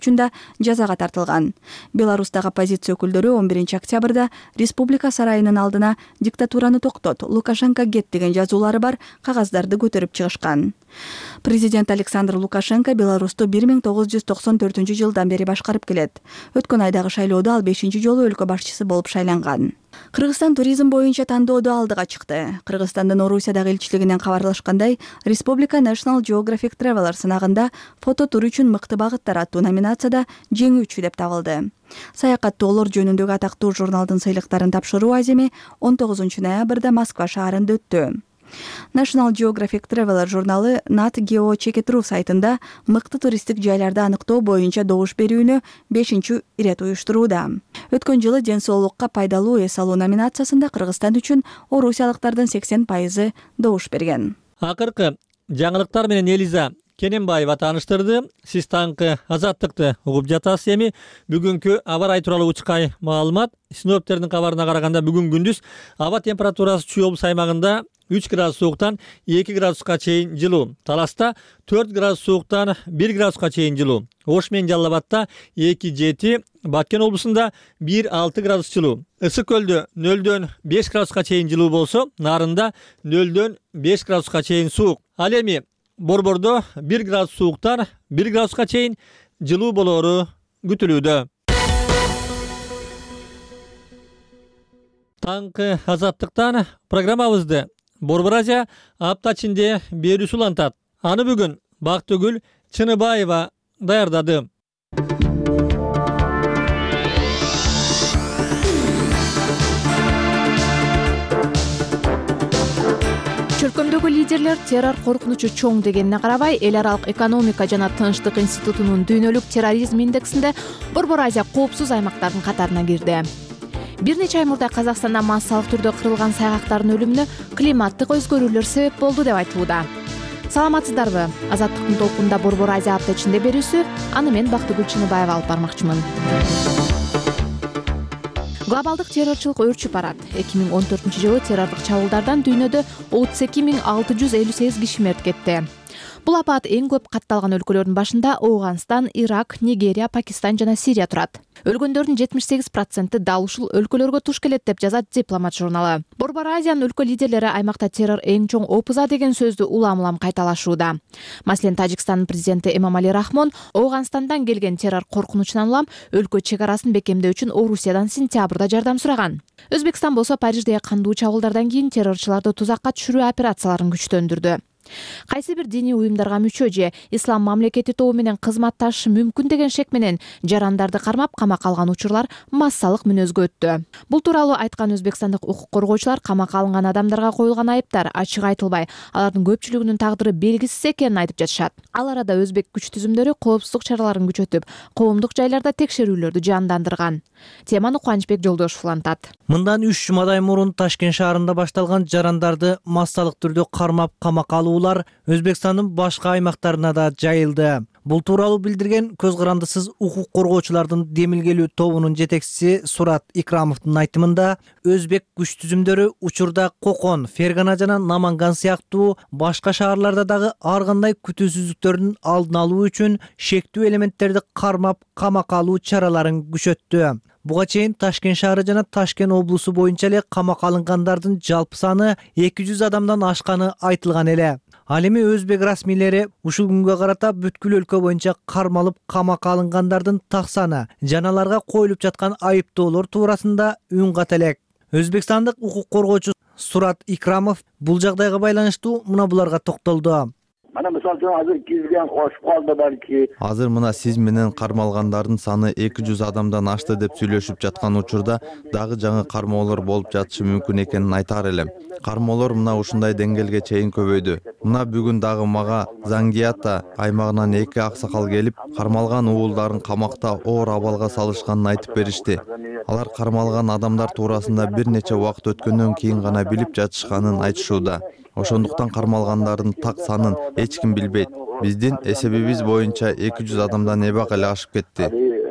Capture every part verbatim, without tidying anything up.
үчүн да жазага тартылган. Беларустагы оппозиция өкүлдөрү он биринчи октябрда Республика сарайынын алдына «Диктатураны токтот, Лукашенко кет» деген жазуулары бар кагаздарды көтөрүп чыгышкан. Президент Александр Лукашенко Беларусту бир миң тогуз жүз токсон төртүнчү жылдан бери башкарып келет. Өткөн айдагы шайлоодо ал бешинчи жолу өлкө башчысы болуп шайланган. Кыргызстан туризм боюнча тандоодо алдыга чыкты. Кыргызстандын Орусиядагы элчилигинен кабарлашкандай, Республика National Geographic Traveler сынагында фото тур үчүн мыкты багыттар аттуу номинацияда жеңүүчү деп табылды. Саякаттоолор жөнүндөгү атактуу журналдын сыйлыктарын тапшыруу аземи он тогузунчу ноябрда Москва шаарында өттү. National Geographic Traveler журналы Nat Geo Check It Through сайтында мыкты туристтик жайларды аныктоо боюнча добуш берүүнү бешинчи ирет уюштурууда. Өткөн жылы ден соолукка пайдалуу эс алуу номинациясында Кыргызстан үчүн орусиялыктардын сексен пайызы добуш берген. Акыркы жаңылыктар менен Элиза Кененбаева тааныштырды. Сиз таңкы Азаттыкты угуп жатасыз. Эми бүгүнкү аба ырайы тууралуу учкай маалымат. Синоптиктердин кабарына караганда бүгүн күндүз аба температурасы Чүй облус аймагында үч градус сууктан эки градуска чейин жылуу. Таласта төрт градус сууктан бир градуска чейин жылуу. Ош менен Жалал Абадта эки жети, Баткен облусунда бир алты градус жылуу. Ысык көлдө нөлдөн беш градуска чейин жылуу болсо, Нарында нөлдөн беш градуска чейин суук. Ал эми Борбордо бир градус сууктан бир градуска чейин жылуу болоору күтүлүүдө. Таңкы Азаттыктан программабызды Борбор Азия апта ичинде берүүсү улантат. Аны бүгүн Бактыгүл Чыныбаева даярдады. Чөлкөмдөгү лидерлер террор коркунучу чоң дегенине карабай, эл аралык экономика жана тынчтык институтунун дүйнөлүк терроризм индексинде Борбор Азия коопсуз аймактардын катарына кирди. Бир нече ай мурда Казакстанда массалык түрдө кырылган сайгактардын өлүмүнө климаттык өзгөрүүлөр себеп болду деп айтылууда. Саламатсыздарбы? Азаттыктын толкунда Борбор Азия апта ичинде берүүсү, аны мен Бактыгүл Чыныбаева алып бармакчымын. Глобалдык террорчулук өрчүп барат. эки миң он төртүнчү жылы террордук чабуулдардан дүйнөдө отуз эки миң алты жүз элүү сегиз киши мерт кетти. Бул апат эң көп катталган өлкөлөрдүн башында Ооганстан, Ирак, Нигерия, Пакистан жана Сирия турат. Өлгөндөрдүн жетимиш сегиз проценти дал ушул өлкөлөргө туш келет деп жазат Дипломат журналы. Борбор Азиянын өлкө лидерлери аймакта террор эң чоң опуза деген сөздү улам-улам кайталашууда. Маселен, Тажикстандын президенти Эмомали Рахмон Ооганстандан келген террор коркунучунан улам өлкө чек арасын бекемдөө үчүн Орусиядан сентябрда жардам сураган. Өзбекстан болсо Париждеги кандуу чабуулдардан кийин террорчуларды тузакка түшүрүү операцияларын күчтөндүрдү. Кайсы бир диний уюмдарга мүчө же ислам мамлекети тобу менен кызматташышы мүмкүн деген шек менен жарандарды кармап камакка алган учурлар массалык мүнөзгө өттү. Бул тууралуу айткан өзбекстандык укук коргоочулар камакка алынган адамдарга коюлган айыптар ачык айтылбай, алардын көпчүлүгүнүн тагдыры белгисиз экенин айтып жатышат. Ал арада өзбек күч түзүмдөрү коопсуздук чараларын күчөтүп, коомдук жайларда текшерүүлөрдү жандандырган. Теманы Кубанычбек Жолдошов улантат. Мындан үч жумадай мурун Ташкент шаарында башталган жарандарды массалык түрдө кармап камакка алуулар Өзбекстандын башка аймактарына да жайылды. Бул тууралуу билдирген көз карандысыз укук коргоочулардын демилгелүү тобунун жетекчиси Сурат Икрамовдун айтымында, өзбек күч түзүмдөрү учурда Кокон, Фергана жана Наманган сыяктуу башка шаарларда дагы ар кандай күтүүсүздүктөрдүн алдын алуу үчүн шектүү элементтерди кармап камакка алуу чараларын күчөттү. Буга чейин Ташкент шаары жана Ташкент облусу боюнча эле камакка алынгандардын жалпы саны эки жүз адамдан ашканы айтылган эле. Ал эми өзбек расмийлери ушул күнгө карата бүткүл өлкө боюнча кармалып камакка алынгандардын так саны жана аларга коюлуп жаткан айыптоолор туурасында үн ката элек. Өзбекстандык укук коргоочу Сурат Икрамов бул жагдайга байланыштуу мына буларга токтолду. Mana misal üçün hazır gizgen koşup kaldı belki. Азыр мына сиз менен кармалгандардын саны эки жүз адамдан ашты деп сүйлөшүп жаткан учурда дагы жаңы кармоолор болуп жатышы мүмкүн экенин айтар элем. Кармоолор мына ушундай деңгээлге чейин көбөйдү. Мына бүгүн дагы мага Зангиата аймагынан эки аксакал келип, кармалган уулдарын камакта оор абалга салышканын айтып беришти. Алар кармалган адамдар туурасында бир нече убакыт өткөндөн кийин гана билип жатышканын айтышууда. Ошондуктан кармалгандардын так санын эч ким билбейт. Биздин эсебибиз боюнча эки жүз адамдан эбак эле ашып кетти.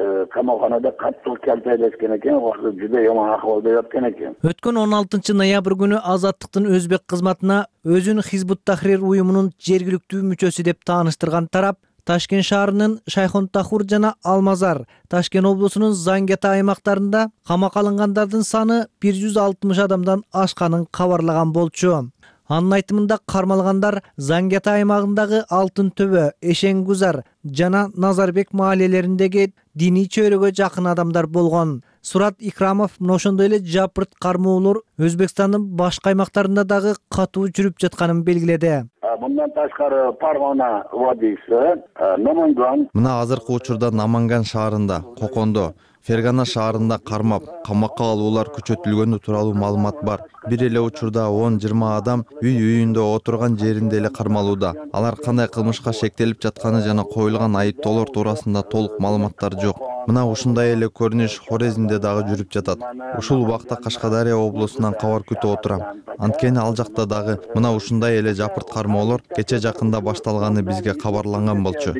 Өткөн он алтынчы ноябрь күнү Азаттыктын өзбек кызматына өзүн Хизбут Тахрир уюмунун жергиликтүү мүчөсү деп тааныштырган тарап Ташкент шаарынын Шайхонтахур жана Алмазар, Ташкент облусунун Зангета аймактарында камакка алынгандардын саны бир жүз алтымыш адамдан ашканын кабарлаган болчу. Анын айтымында кармалгандар Зангета аймагындагы Алтын Төбө, Эшенгузар жана Назарбек маалелериндеги диний чөйрөгө жакын адамдар болгон. Сурат Икрамов мына ошондой эле жапырт кармоолор Өзбекстандын башка аймактарында дагы катуу жүрүп жатканын белгиледи. Мындан ташкары Паргана вадиси, Наманган. Мына азыркы учурда Наманган шаарында, Кокондо, Фергана шаарында кармап, камакка алуулар күчөтүлгөнү тууралуу маалымат бар. Бир эле учурда он жыйырма адам үй үйүндө отурган жеринде эле кармалууда. Алар кандай кылмышка шектелип жатканы жана коюлган айыптоолор туурасында толук маалыматтар жок. Мына ушундай эле көрүнүш Хорезмде дагы жүрүп жатат. Ушул убакта Кашкадария облусунан кабар күтүп отурам. Анткени ал жакта дагы мына ушундай эле жапырт кармоолор кече жакында башталганы бизге кабарланган болчу.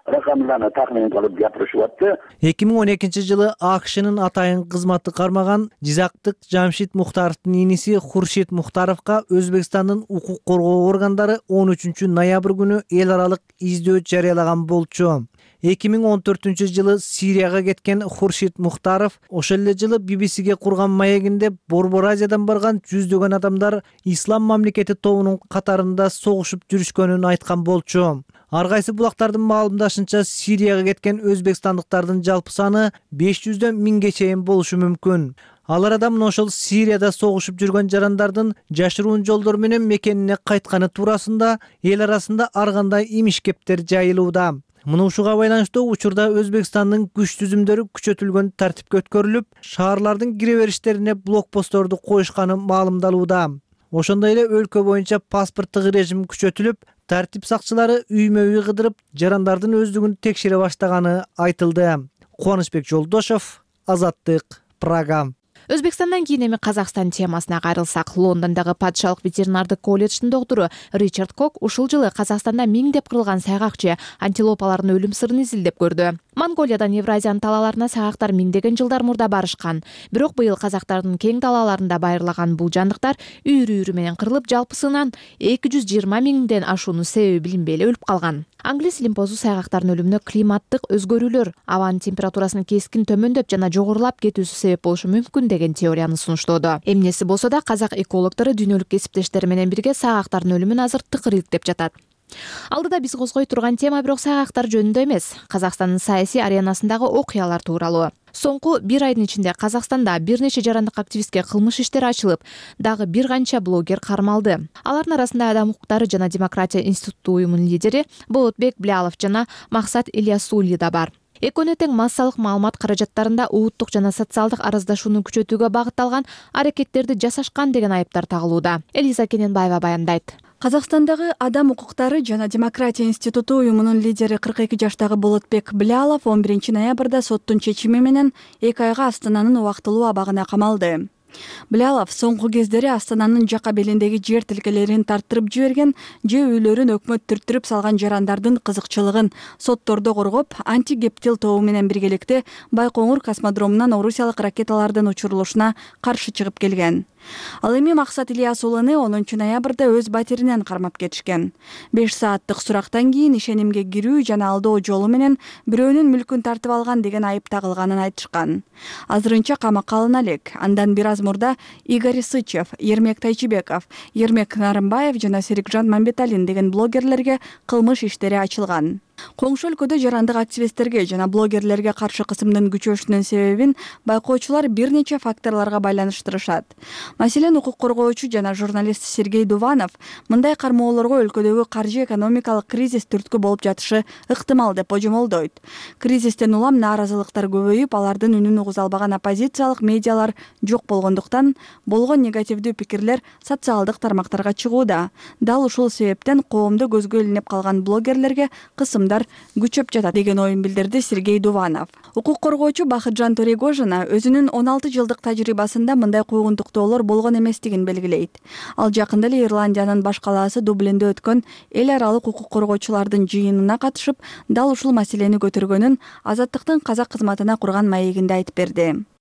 эки миң он экинчи жылы АКШнын атайын кызматы кармаган Жизактык Жамшит Мухтаровдун иниси Хуршит Мухтаровго Өзбекстандын укук коргоо органдары он үчүнчү ноябрь күнү эл аралык издөө жарыялаган болчу. эки миң он төртүнчү жылы Сирияга кеткен Хуршит Мухтаров ошол эле жылы би би сиге курган маегинде Борбор Азиядан барган жүздөгөн адамдар Ислам мамлекети тобунун катарында согушуп жүрүшкөнүн айткан болчу. Ар кайсы булактардын маалымдашынча Сирияга кеткен өзбекстандыктардын жалпы саны беш жүздөн миңге чейин болушу мүмкүн. Ал арада мына ошол Сирияда согушуп жүргөн жарандардын жашыруун жолдор менен мекенине кайтканы туурасында эл арасында ар кандай имиш-кептер жайылууда. Мына ушуга байланыштуу учурда Өзбекстандын күч түзүмдөрү күчөтүлгөн тартипке өткөрүлүп, шаарлардын кире бериштерине блокпостторду коюшканы маалымдалууда. Ошондой эле өлкө боюнча паспорттук режим күчөтүлүп, тартип сакчылары үймө-үй кыдырып, жарандардын өздүгүн текшере баштаганы айтылды. Кубанычбек Жолдошов, Азаттык, Прага. Өзбекстандан кийин эми Казакстан темасына кайрылсак, Лондондогу падышалык ветеринардык колледждин доктору Ричард Кок ушул жылы Казакстанда миңдеп кырылган сайгакчы антилопалардын өлүм сырын изилдеп көрдү. Монголиядан Евразиянын талааларына сайгактар миңдеген жылдар мурда барышкан. Бирок быйыл казактардын кең талааларында байырлаган бул жандыктар үйрү-үйрү менен кырылып, жалпысынан эки жүз жыйырма миңден ашууну себеби билинбей эле өлүп калган. Англис лимпозу сайгактардын өлүмүнө климаттык өзгөрүүлөр, абанын температурасынын кескин төмөндөп жана жогорулап кетүүсү себеп болушу мүмкүн деген теорияны сунуштоодо. Эмнеси болсо да казак экологдору дүйнөлүк кесиптештери менен бирге сайгактардын өлүмүн азыр тыкыр иликтеп жатат. Алдыда биз козгой турган тема бирок сайгактар жөнүндө эмес, Казакстандын саясий аренасындагы окуялар тууралуу. Соңку бир айдын ичинде Казакстанда бир нече жарандык активистке кылмыш иштери ачылып, дагы бир канча блогер кармалды. Алардын арасында Адам укуктары жана демократия институту уюмунун лидери Болотбек Блялов жана Максат Ильясули да бар. Экөөнө тең массалык маалымат каражаттарында улуттук жана социалдык араздашууну күчөтүүгө багытталган аракеттерди жасашкан деген айыптар тагылууда. Элиза Кененбаева баяндайт. Казакстандагы Адам укуктары жана демократия институту уюмунун лидери кырк эки жаштагы Болотбек Блялов он биринчи ноябрда соттун чечими менен эки айга Астананын убактылуу абагына камалды. Блялов соңку кездери Астананын жака белиндеги жер тилкелерин тарттырып жиберген же үйлөрүн өкмөт түрттүрүп салган жарандардын кызыкчылыгын соттордо коргоп, антигептил тобу менен биргеликте Байкоңур космодромунан орусиялык ракеталардын учурулушуна каршы чыгып келген. Ал эми Максат Ильясуланы онунчу ноябрда өз батиринен кармап кетишкен. беш сааттык сурактан кийин ишенимге кирүү жана алдоо жолу менен бирөөнүн мүлкүн тартып алган деген айып тагылганын айтышкан. Азырынча камакка алына элек. Андан бир аз мурда Игорь Сычев, Ермек Тайчыбеков, Ермек Нарымбаев жана Серикжан Мамбеталин деген блогерлерге кылмыш иштери ачылган. Коңшу өлкөдө жарандык активисттерге жана блогерлерге каршы кысымдын күчөшүнүн себебин байкоочулар бир нече факторлорго байланыштырышат. Маселен, укук коргоочу жана журналист Сергей Дуванов мындай кармоолорго өлкөдөгү каржы экономикалык кризис түрткү болуп жатышы ыктымал деп божомолдойт. Кризистен улам нааразылыктар көбөйүп, алардын үнүн угуза албаган оппозициялык медиалар жок болгондуктан болгон негативдүү пикирлер социалдык тармактарга чыгууда. Дал ушул себептен коомдо көзгө илинип калган блогерлерге кысым күчөп жатат деген оюн билдирди Сергей Дуванов. Укук коргоочу Бахытжан Торегожина өзүнүн он алты жылдык тажрыйбасында мындай куугунтуктоолор болгон эместигин белгилейт. Ал жакында эле Ирландиянын баш калаасы Дублинде өткөн эл аралык укук коргоочулардын жыйынына катышып, дал ушул маселени көтөргөнүн Азаттыктын казак кызматына курган маегинде айтып берди.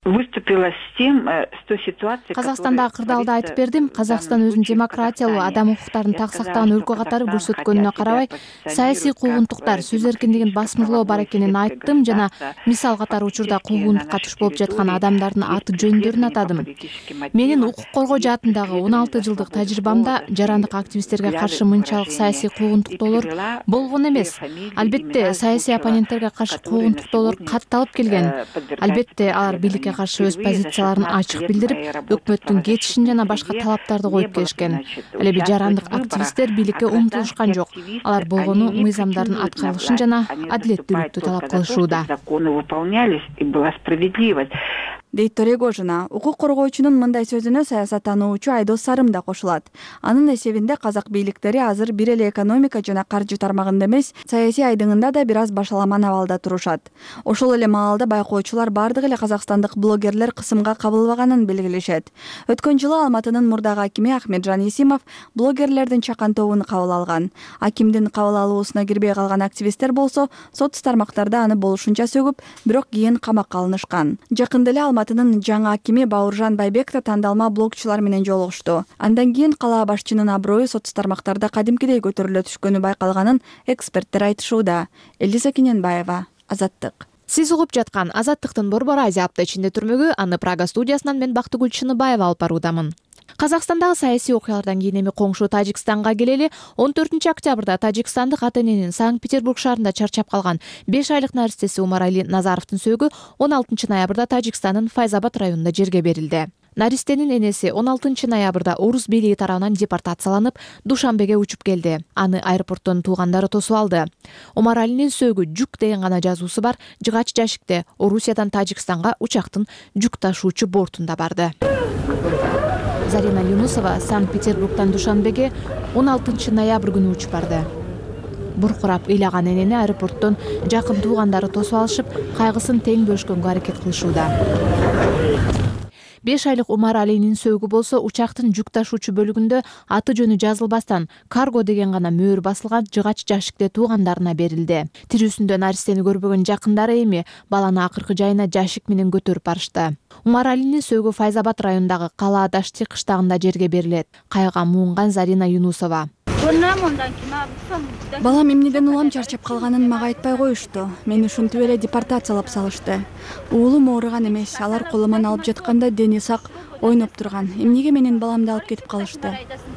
выступила с тем, с той ситуацией. Казакстандагы кырдаалды айтып бердим. Казакстан өзүнүн демократиялуу, адам укуктарын так сактаган өлкө катары көрсөткөнүнө карабай, саясий куугунтуктар, сөз эркиндигин басмырлоо бар экенин айттым жана мисал катары учурда куугунтукка туш болуп жаткан адамдардын аты жөндөрүн атадым. Менин укук коргоо жаатындагы он алты жылдык тажрыйбамда жарандык активисттерге каршы мынчалык саясий куугунтуктоолор болгон эмес. Албетте, саясий оппоненттерге каршы куугунтуктоолор катталып келген. Албетте, алар бийликке каршы өз позицияларын ачык билдирип, өкмөттүн кетишин жана башка талаптарды коюп келишкен. Ал эми жарандык активисттер бийликке умтулушкан жок. Алар болгону мыйзамдардын аткарылышын жана адилеттүүлүктү талап кылышууда. Законы выполнялись и была справедливость. дейт Торегожина. Укук коргоочунун мындай сөзүнө саясаттануучу Айдос Сарым да кошулат. Анын эсебинде казак бийликтери азыр бир эле экономика жана каржы тармагында эмес, саясий айдыңында да бир аз башаламан абалда турушат. Ошол эле маалда байкоочулар бардык эле казакстандык блогерлер кысымга кабылбаганын белгилешет. Өткөн жылы Алматынын мурдагы акими Ахметжан Есимов блогерлердин чакан тобун кабыл алган. Акимдин кабыл алуусуна кирбей калган активисттер болсо соц тармактарда аны болушунча сөгүп, бирок кийин камакка алынышкан. Жакында эле Алматынын жаңы акими Бауыржан Байбек да тандалма блогчулар менен жолугушту. Андан кийин кала башчынын аброю соц тармактарда кадимкидей көтөрүлө түшкөнү байкалганын эксперттер айтышууда. Элиза Кененбаева, Азаттык. Сиз угуп жаткан Азаттыктын Борбор Азия апта ичинде түрмөгү, аны Прага студиясынан мен Бактыгүл Чыныбаева алып баруудамын. Казакстандагы саясий окуялардан кийин эми коңшу Тажикстанга келели. он төртүнчү октябрда тажикстандык ата-эненин Санкт-Петербург шаарында чарчап калган беш айлык наристеси Умарали Назаровдун сөөгү он алтынчы ноябрда Тажикстандын Файзабад районунда жерге берилди. Наристенин энеси он алтынчы ноябрда орус бийлиги тарабынан депортацияланып, Душанбеге учуп келди. Аны аэропорттон туугандары тосуп алды. Умаралинин сөөгү жүк деген гана жазуусу бар жыгач жашикте Орусиядан Тажикстанга учактын жүк ташуучу бортунда барды. Зарина Юнусова Санкт-Петербургтан Душанбеге он алтынчы ноябрь күнү учуп барды. Буркурап ыйлаган энени аэропорттон жакын туугандары тосуп алышып, кайгысын тең бөлүшкөнгө аракет кылышууда. беш айлык Умаралинин сөөгү болсо учактын жүк ташуучу бөлүгүндө аты жөнү жазылбастан карго деген гана мөөр басылган жыгач жашикте туугандарына берилди. Тирүүсүндө наристени көрбөгөн жакындары эми баланы акыркы жайына жашик менен көтөрүп барышты. Умаралинин сөөгү Файзабад районундагы Кала Дашти кыштагында жерге берилет. Кайга муунган Зарина Юнусова. Балам эмнеден улам чарчап калганын мага айтпай коюшту. Мени ушинтип эле депортациялап салышты. Уулум ооруган эмес, алар колуман алып жатканда дени сак ойноп турган. Эмнеге менин баламды алып кетип калышты?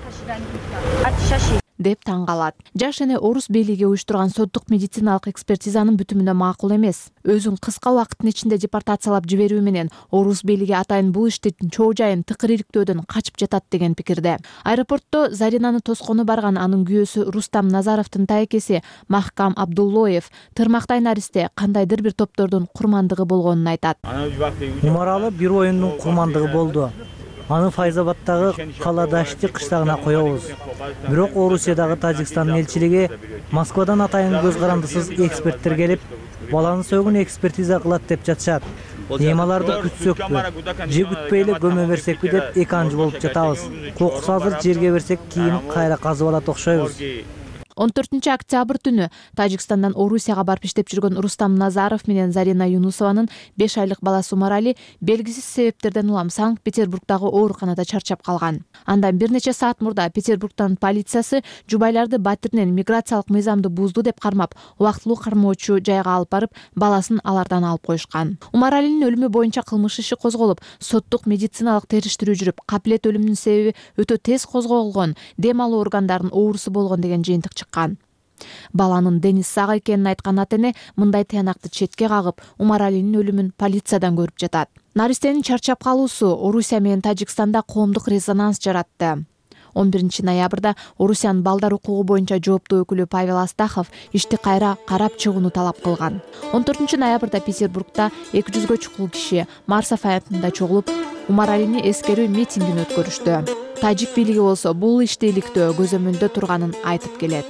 деп таң калат. Жаш эне орус бийлиги уюштурган соттук медициналык экспертизанын бүтүмүнө макул эмес. Өзүн кыска убакыттын ичинде депортациялап жиберүү менен орус бийлиги атайын бул иштин чоо жайын тыкыр иликтөөдөн качып жатат деген пикирде. Аэропортто Заринаны тоскону барган анын күйөөсү Рустам Назаровдун тайкеси Махкам Абдуллоев тырмактай наристе кандайдыр бир топтордун курмандыгы болгонун айтат. Умаралы бир оюндун курмандыгы болду. Аны Файзабаддагы Кала Дашти кыштагына коебуз. Бирок Орусиядагы Тажикстандын элчилиги Москвадан атайын көз карандысыз эксперттер келип, баланын сөөгүн экспертиза кылат деп жатышат. Эми аларды күтсөкпү, же күтпөй эле көмө берсекпи деп эки анжы болуп жатабыз. Кокус азыр жерге берсек кийин кайра казып алат окшойбуз. он төртүнчү октябрь түнү Тажикстандан Орусияга барып иштеп жүргөн Рустам Назаров менен Зарина Юнусованын беш айлык баласы Умарали белгисиз себептерден улам Санкт-Петербургдагы ооруканада чарчап калган. Андан бир нече саат мурда Петербургтан полициясы жубайларды батиринен миграциялык мыйзамды бузду деп кармап, убактылуу кармоочу жайга алып барып, баласын алардан алып коюшкан. Умаралинин өлүмү боюнча кылмыш иши козголуп, соттук медициналык териштирүү жүрүп, капилет өлүмүнүн себеби өтө тез козголгон, дем алуу органдарынын оорусу болгон деген жыйынтык чыккан. Баланын дени сак экенин айткан ата-эне мындай тыянакты четке кагып, Умаралинин өлүмүн полициядан көрүп жатат. Наристенин чарчап калуусу Орусия менен Тажикстанда коомдук резонанс жаратты. он биринчи ноябрда Орусиянын балдар укугу боюнча жооптуу өкүлү Павел Астахов ишти кайра карап чыгууну талап кылган. он төртүнчү ноябрда Петербургда эки жүзгө чукул киши Марсов аянтында чогулуп, Умаралини эскерүү митингин өткөрүштү. Тажик бийлиги болсо бул ишти иликтөө көзөмөлдө турганын айтып келет.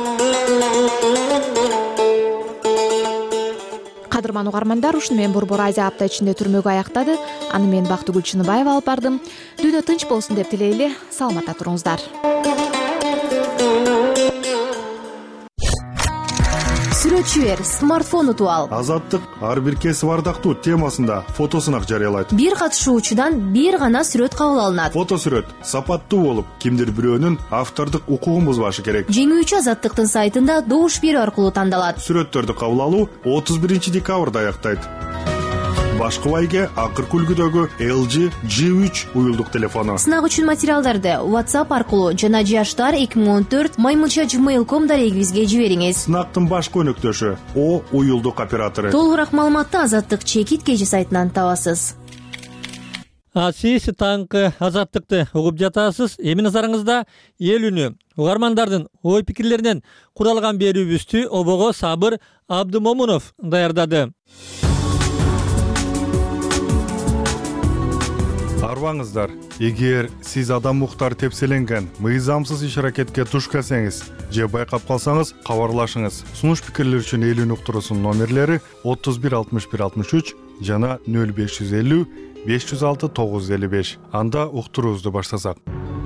Кадырман угармандар, ушуну менен Борбор Азия апта ичинде түрмөгү аяктады. Аны мен Бактыгүл Чыныбаева алып бардым. Дүйнө тынч болсун деп тилейли. Саламатта туруңуздар. сүрөтчү бер, смартфон утуп ал. Азаттык ар бир кесип ардактуу темасында фотосунак жарыялайт. Бир катышуучудан бир гана сүрөт кабыл алынат. Фото сүрөт сапаттуу болуп, кимдир бирөөнүн автордук укугун бузбашы керек. Жеңүүчү Азаттыктын сайтында добуш берүү аркылуу тандалат. Сүрөттөрдү кабыл алуу отуз биринчи декабрда аяктайт. Башкы байге акыркы үлгүдөгү эл джи джи үч уюлдук телефону. Сынак үчүн материалдарды WhatsApp аркылуу жана жаштар эки миң он төрт маймылча gmail точка com дарегибизге жибериңиз. Сынактын башкы өнөктөшү О уюлдук оператору. Толугураак маалыматты Азаттык чекит кежи сайтынан табасыз. А сиз таңкы Азаттыкты угуп жатасыз. Эми назарыңызда эл үнү угармандардын ой пикирлеринен куралган берүүбүздү обого Сабыр Абдымомунов даярдады. Арбаңыздар, эгер сиз адам укуктары тепселенген мыйзамсыз иш-аракетке туш келсеңиз же байкап калсаңыз, кабарлашыңыз. Сунуш пикирлер үчүн эл үнү уктуруусунун номерлери отуз бир алтымыш бир алтымыш үч жана нөл беш жүз элүү беш жүз алты тогуз жүз элүү беш. Анда уктуруубузду баштасак.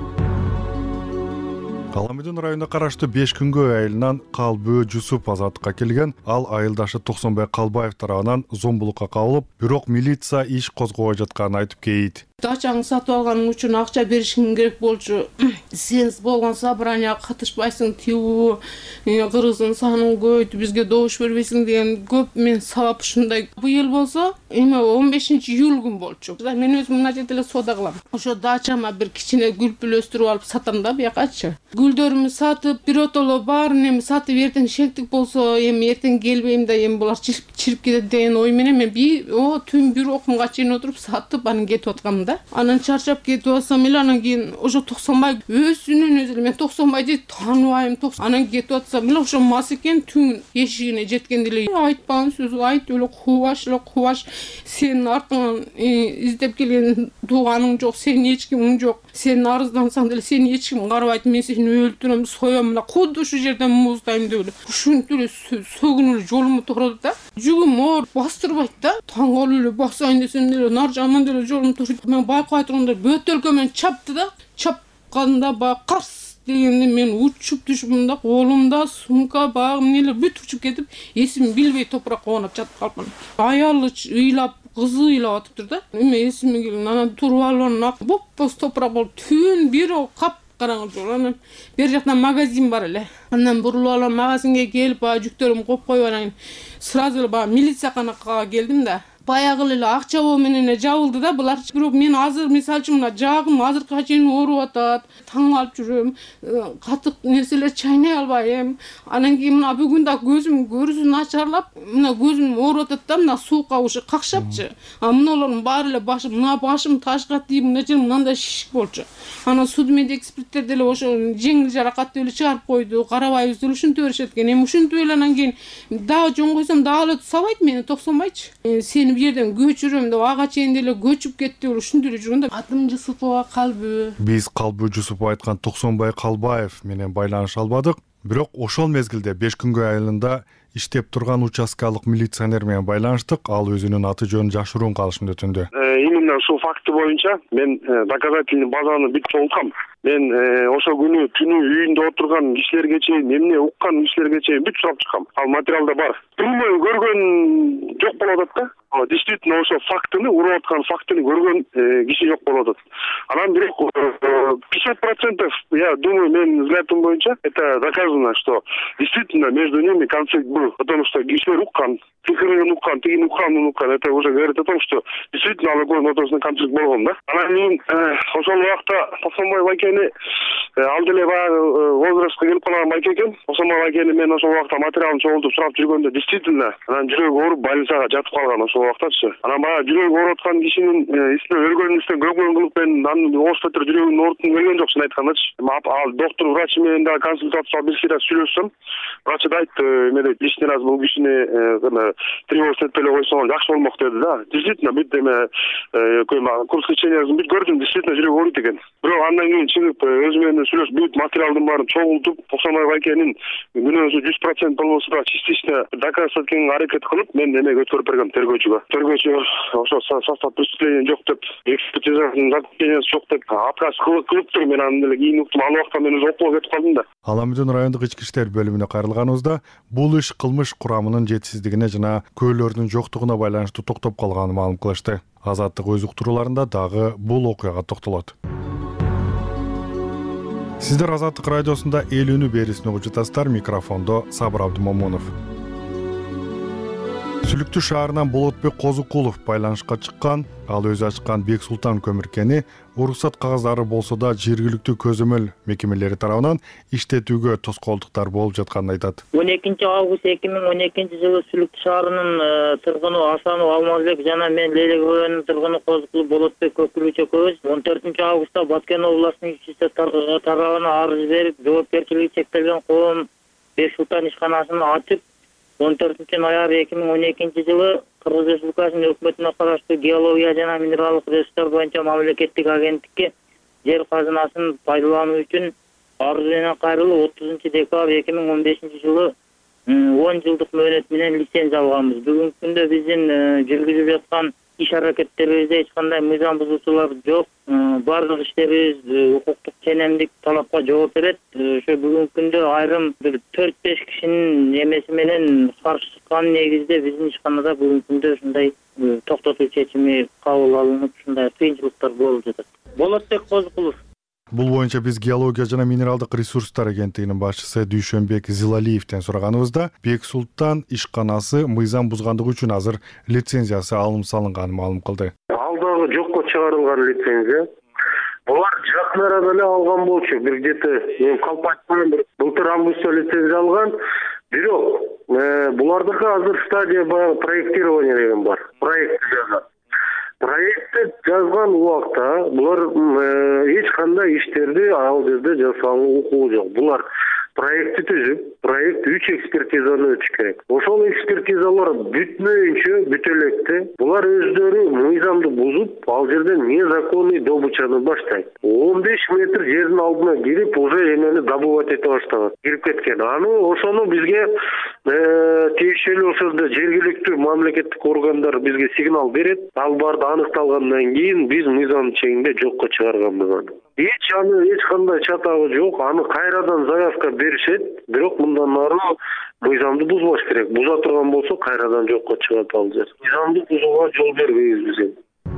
Каламидин районуна караштуу беш күнгөй айылынан Калбөө Жусуп азаттыкка келген. Ал айылдашы Токсонбай Калбаев тарабынан зомбулукка кабылып, бирок милиция иш козгобой жатканын айтып кейт. Дачаңды сатып алганың үчүн акча беришиң керек болчу. Сен болгон собранияга катышпайсың, тиүү, кыргыздын санын көбөйтүп бизге добуш бербейсиң деген көп мен сабап ушундай. Быйыл болсо, эми он бешинчи июль күн болчу. Мен өзүм мына жерде эле соода кылам. Ошо дачама бир кичине гүл пүл өстүрүп алып сатам да биякачы. Гүлдөрүмдү сатып, биротоло баарын эми сатып эртең шектик болсо, эми эртең келбейм да, эми булар чирип кетет деген ой менен мен бир о түн бир окумга чейин отуруп сатып анан кетип аткам. Анан чарчап кетип атсам эле, анан кийин ошо Токсонбай өзүнүн өзү эле мен Токсонбайды тааныбайм. Анан кетип атсам эле ошо мас экен, түн эшигине жеткенде эле айтпаган сөз айтып эле кубаш эле кубаш. Сенин артыңан издеп келген тууганың жок, сенин эч кимиң жок. Сен арыздансаң деле сени эч ким карабайт. Мен сени өлтүрөм, соём эле, куду ушу жерден муздайм деп эле. Ушинтип эле сөгүнүп жолуму токтотот да. Жүгүм оор бастырбайт да. Таң калып эле басайын десем деле нар жаман деле жолуму токтотот. Мен байкабай турганда бөтөлкө менен чапты да. Чапканда баягы карс дегенде мен учуп түшүп да, колумда сумка, багым нелер бүт учуп кетип, эсимди билбей топуракка оонап жатып калдым. Аялы ыйлап, кызы ыйлап атыптыр да. Эми эсиме келген, анан туруп алып анан боп-боз топурак болуп, түн бир кап караңгы жол. Анан бер жактан магазин бар эле. Андан бурулуп алып магазинге келип, баягы жүктөрүмдү коюп коюп анан сразу эле баягы милиция канакка келдим да. Баягы эле акча боо менен эле жабылды да булар. Бирок мен азыр мисалы үчүн мына жаагым азыркыга чейин ооруп атат. Таң калып жүрөм. Катык нерселер чайнай албайм. Анан кийин мына бүгүн да көзүм көрүүсүн начарлап, мына көзүм ооруп атат да, мына суукка ушу какшапчы. А мыналардын баары эле башым, мына башым ташка тийип, мына жер мындай шишик болчу. Анан судмедэксперттер деле ошо жеңил жаракат деп эле чыгарып койду. Карабайбыз деле ушинтип беришет экен. Эми ушинтип эле анан кийин дагы жон койсом дагы эле сабайт мени, Токсонбайчы. Сени бу жерден көчүрөм деп ага чейин деле көчүп кетти эле, ушинтип эле жүргөндө атым Жусупова Калбөө. Биз Калбөө Жусупов айткан Токсонбай Калбаев менен байланыша албадык. Бирок ошол мезгилде беш күнгөй айылында иштеп турган участкалык милиционер менен байланыштык. Ал өзүнүн аты жөнүн жашыруун калышында өтүндү. Именно ушул факты боюнча мен доказательный базаны бүт толтургам. Мен ошол күнү түнү үйүндө отурган кишилерге чейин, эмне уккан кишилерге чейин бүт сурап чыккам. Ал материалда бар. Прямой көргөн жок болуп атат да. Действительно ошо фактыны, уруп аткан фактыны көргөн киши жок болуп атат. Анан бирок пятьдесят процентов, я думаю, мен взглядым боюнча это доказано, что действительно между ними конфликт был, потому что кишилер уккан, тигин уккан, тигин уккан, уккан. Это уже говорит о том, что действительно ал экөөнүн ортосунда конфликт болгон да. Анан кийин ошол убакта Токсонбай байкени ал деле баягы возрастка келип калган байке экен. Токсонбай байкени мен ошол убакта материалын чогултуп сурап жүргөндө действительно анан жүрөгү ооруп больницага жатып калган ошол убактачы. Анан баягы жүрөгү ооруп аткан кишинин исине өлгөнүнүстөн көңүл кылып мен анын госпиталь жүрөгүнүн ооруткум келген жок, чын айткандачы. Ал доктор врач менен дагы консультация бир раз сүйлөшсөм, врач да айтты, эме лишний раз бул кишини тревожно этпей эле койсоң жакшы болмок деди да. Действительно бүт эме курс лечениясын бүт көрдүм, действительно жүрөгү ооруйт экен. Бирок андан кийин чыгып өзү менен сүйлөшүп бүт материалдын баарын чогултуп Токсонбай байкенин күнөөсү жүз процент болбосо да частично доказать эткенге аракет кылып мен эмеге өткөрүп бергем тергөөчүгө. Тергөөчү ошо состав преступления жок деп, экспертизанын заключениясы жок деп отказ кылыптыр. Мен аны деле кийин уктум. Ал убакта мен өзү окууга кетип калдым да. Аламүдүн райондук ички иштер бөлүмүнө кайрылганыбызда бул иш кылмыш курамынын жетишсиздигине жана көөлөрдүн жоктугуна байланыштуу токтоп калганын маалым кылышты. Азаттык өз уктурууларында дагы бул окуяга токтолот. Сиздер Азаттык радиосунда эл үнү берүүсүн угуп жатасыздар. Микрофондо Сабыр Абдымомунов. Сүлүктүү шаарынан Болотбек Козукулов байланышка чыккан. Ал өзү ачкан Бек Султан көмүркени уруксат кагаздары болсо да жергиликтүү көзөмөл мекемелери тарабынан иштетүүгө тоскоолдуктар болуп жатканын айтат. он экинчи август эки миң он экинчи жылы Сүлүктүү шаарынын тургуну Асанов Алмазбек жана мен Лейлек районунун тургуну Козукулов Болотбек Көкүлүч экөөбүз он төртүнчү августта Баткен областынын ички иштер тарабына арыз берип, жоопкерчилиги чектелген коом Бек Султан ишканасын ачып, он төртүнчү ноябрь эки миң он экинчи жылы Кыргыз Республикасынын өкмөтүнө караштуу геология жана минералдык ресурстар боюнча мамлекеттик агенттикке жер казынасын пайдалануу үчүн арыз менен кайрылып, отузунчу декабрь эки миң он бешинчи жылы он жылдык мөөнөт менен лицензия алганбыз. Бүгүнкү күндө биздин жүргүзүп жаткан иш аракеттерибизде эч кандай мыйзам бузуучулар жок. Бардык иштерибиз укуктук ченемдик талапка жооп берет. Ошо бүгүнкү күндө айрым бир төрт беш кишинин эмеси менен каршы чыккан негизде биздин ишканада бүгүнкү күндө ушундай токтотуу чечими кабыл алынып, ушундай кыйынчылыктар болуп жатат. Болотбек Козукулов. Бул боюнча биз геология жана минералдык ресурстар агенттигинин башчысы Дүйшөнбек Зилалиевден сураганыбызда Бек Султан ишканасы мыйзам бузгандыгы үчүн азыр лицензиясы алым салынганын маалым кылды. Ал дагы жокко чыгарылган лицензия. Булар жакын арада эле алган болчу. Бир где-то мен калп айтпайм, былтыр августта лицензия алган. Бирок булардыкы азыр стадия проектирования деген бар. Проект жазат. Проектти жазган убакта булар эч кандай иштерди ал жерде жасаганга укугу жок. Булар проектти түзүп, проект үч экспертизаны өтүш керек. Ошол экспертизалар бүтмөйүнчө бүтө электе булар өздөрү мыйзамды бузуп, ал жерден незаконный добычаны баштайт. он беш метр жердин алдына кирип, уже эмени добывать эте баштаган. Кирип кеткен. Аны ошону бизге тиешелүү ошол жергиликтүү мамлекеттик органдар бизге сигнал берет. Ал барды аныкталгандан кийин биз мыйзам чегинде жокко чыгарганбыз аны. Эч аны эч кандай чатагы жок. Аны кайрадан заявка беришет, бирок мындан ары мыйзамды бузбаш керек. Буза турган болсо кайрадан жокко чыгат ал жер. Мыйзамды бузууга жол бербейбиз биз.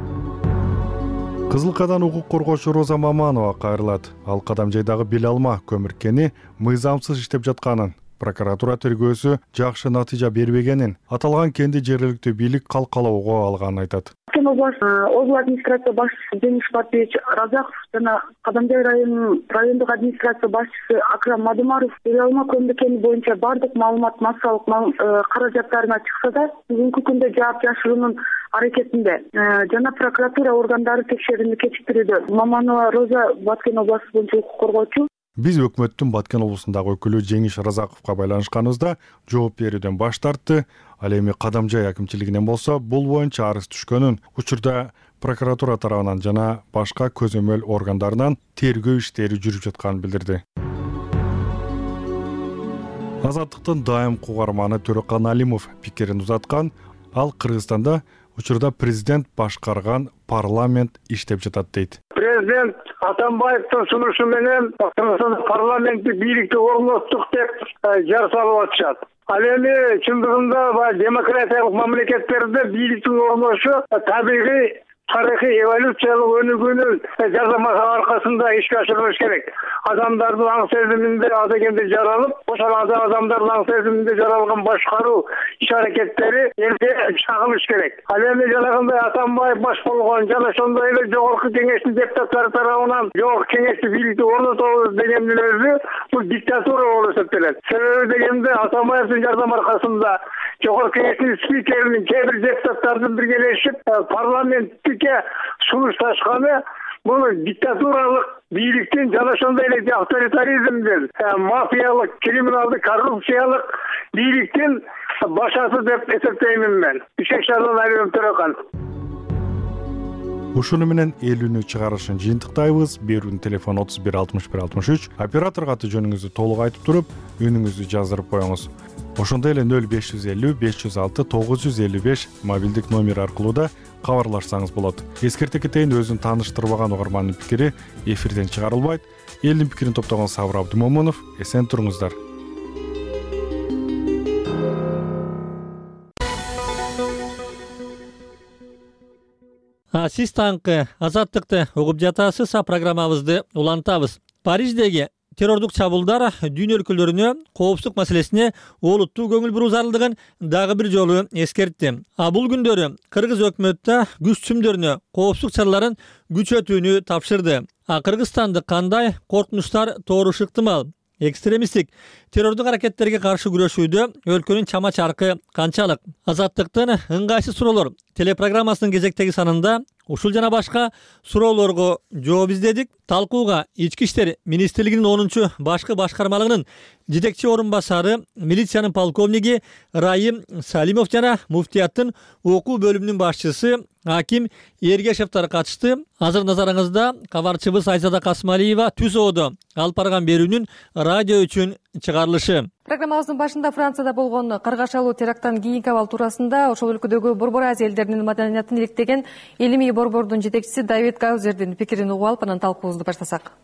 Кызылкадан укук коргоочу Роза Маманова кайрылат. Ал Кадам жайдагы Белалма көмүркени мыйзамсыз иштеп жатканын, прокуратура тергөөсү жакшы натыйжа бербегенин, аталган кенди жергиликтүү бийлик калкалоого алганын айтат. Баткен областы облус администрация башчысы Демиш Батбекович Разаков жана Кадамжай районунун райондук администрация башчысы Акрам Мадумаров Белалма көмүркени боюнча бардык маалымат массалык каражаттарына чыкса да, бүгүнкү күндө жаап жашыруунун аракетинде жана прокуратура органдары текшерүүнү кечиктирүүдө. Маманова Роза Баткен областы боюнча укук коргоочу. Биз өкмөттүн Баткен облусундагы өкүлү Жеңиш Разаковго байланышканыбызда жооп берүүдөн баш тартты. Ал эми Кадамжай акимчилигинен болсо бул боюнча арыз түшкөнүн, учурда прокуратура тарабынан жана башка көзөмөл органдарынан тергөө иштери жүрүп жатканын билдирди. Азаттыктын дайым кугарманы Төрөкан Алимов пикирин узаткан. Ал Кыргызстанда учурда президент башкарган парламент иштеп жатат дейт. Президент Атамбаевдин сунушу менен Кыргызстан парламенттик бийликти орноттук деп жар салып атышат. Ал эми чындыгында демократиялык мамлекеттерде бийликтин орношу табигый тарыхый эволюциялык өнүгүүнүн жардамы аркасында ишке ашырылыш керек. Адамдардын аң сезиминде адегенде жаралып, ошол адамдардын аң сезиминде жаралган башкаруу иш аракеттери элге чагылыш керек. Ал эми жанагындай Атамбаев баш болгон жана ошондой эле жогорку кеңештин депутаттары тарабынан жогорку кеңешти бийликти орнотобуз дегендин өзү бул диктатура болуп эсептелет. Себеби дегенде Атамбаевдин жардамы аркасында жогорку кеңештин спикеринин кээ бир депутаттардын биргелешип парламенттикке сунушташканы бул диктатуралык бийликтин жана ошондой эле авторитаризмдин, мафиялык, криминалдык, коррупциялык бийликтин башасы деп эсептеймин мен. Ишек шаарынан Алим Төрөкан. ушуну менен элүүнү чыгарышын жыйынтыктайбыз. Берүүнүн телефону отуз бир алтымыш бир алтымыш үч. Операторго аты жөнүңүздү толук айтып туруп, үнүңүздү жаздырып коюңуз. Ошондой эле нөл беш жүз элүү беш жүз алты тогуз жүз элүү беш мобилдик номер аркылуу да кабарлашсаңыз болот. Эскерте кетейин, өзүн тааныштырбаган угармандын пикири эфирден чыгарылбайт. Элдин пикирин топтогон Сабыр Абдымомунов. Эсен туруңуздар. Сиз таңкы азаттыкты угуп жатасыз. Программабызды улантабыз. Париждеги террордук чабуулдар дүйнө өлкөлөрүнө коопсуздук маселесине олуттуу көңүл буруу зарылдыгын дагы бир жолу эскертти. А бул күндөрү Кыргыз өкмөтү күч сүмдөрүнө коопсуздук чараларын күчөтүүнү тапшырды. А Кыргызстанды кандай коркунучтар тоорушу ыктымал? Экстремисттик террордук аракеттерге каршы күрөшүүдө өлкөнүн чама чаркы канчалык? Азаттыктын ыңгайсыз суроолор телепрограммасынын кезектеги санында ушул жана башка суроолорго жооп издедик. Талкууга Ички иштер министрлигинин онунчу башкы башкармалыгынын жетекчи орун басары, милициянын полковниги Райым Салимов жана муфтияттын окуу бөлүмүнүн башчысы Аким Эргешевтер катышты. Азыр назарыңызда кабарчыбыз Айзада Касмалиева түз оодо алып барган берүүнүн радио үчүн чыгарылышы. Программабыздын башында Францияда болгон каргашалуу теракттан кийинки абал туурасында ошол өлкөдөгү Борбор Азия элдеринин маданиятын иликтеген Илимий борбордун жетекчиси Давид Гаузердин пикирин угуп алып, анан талкуубузду баштасак.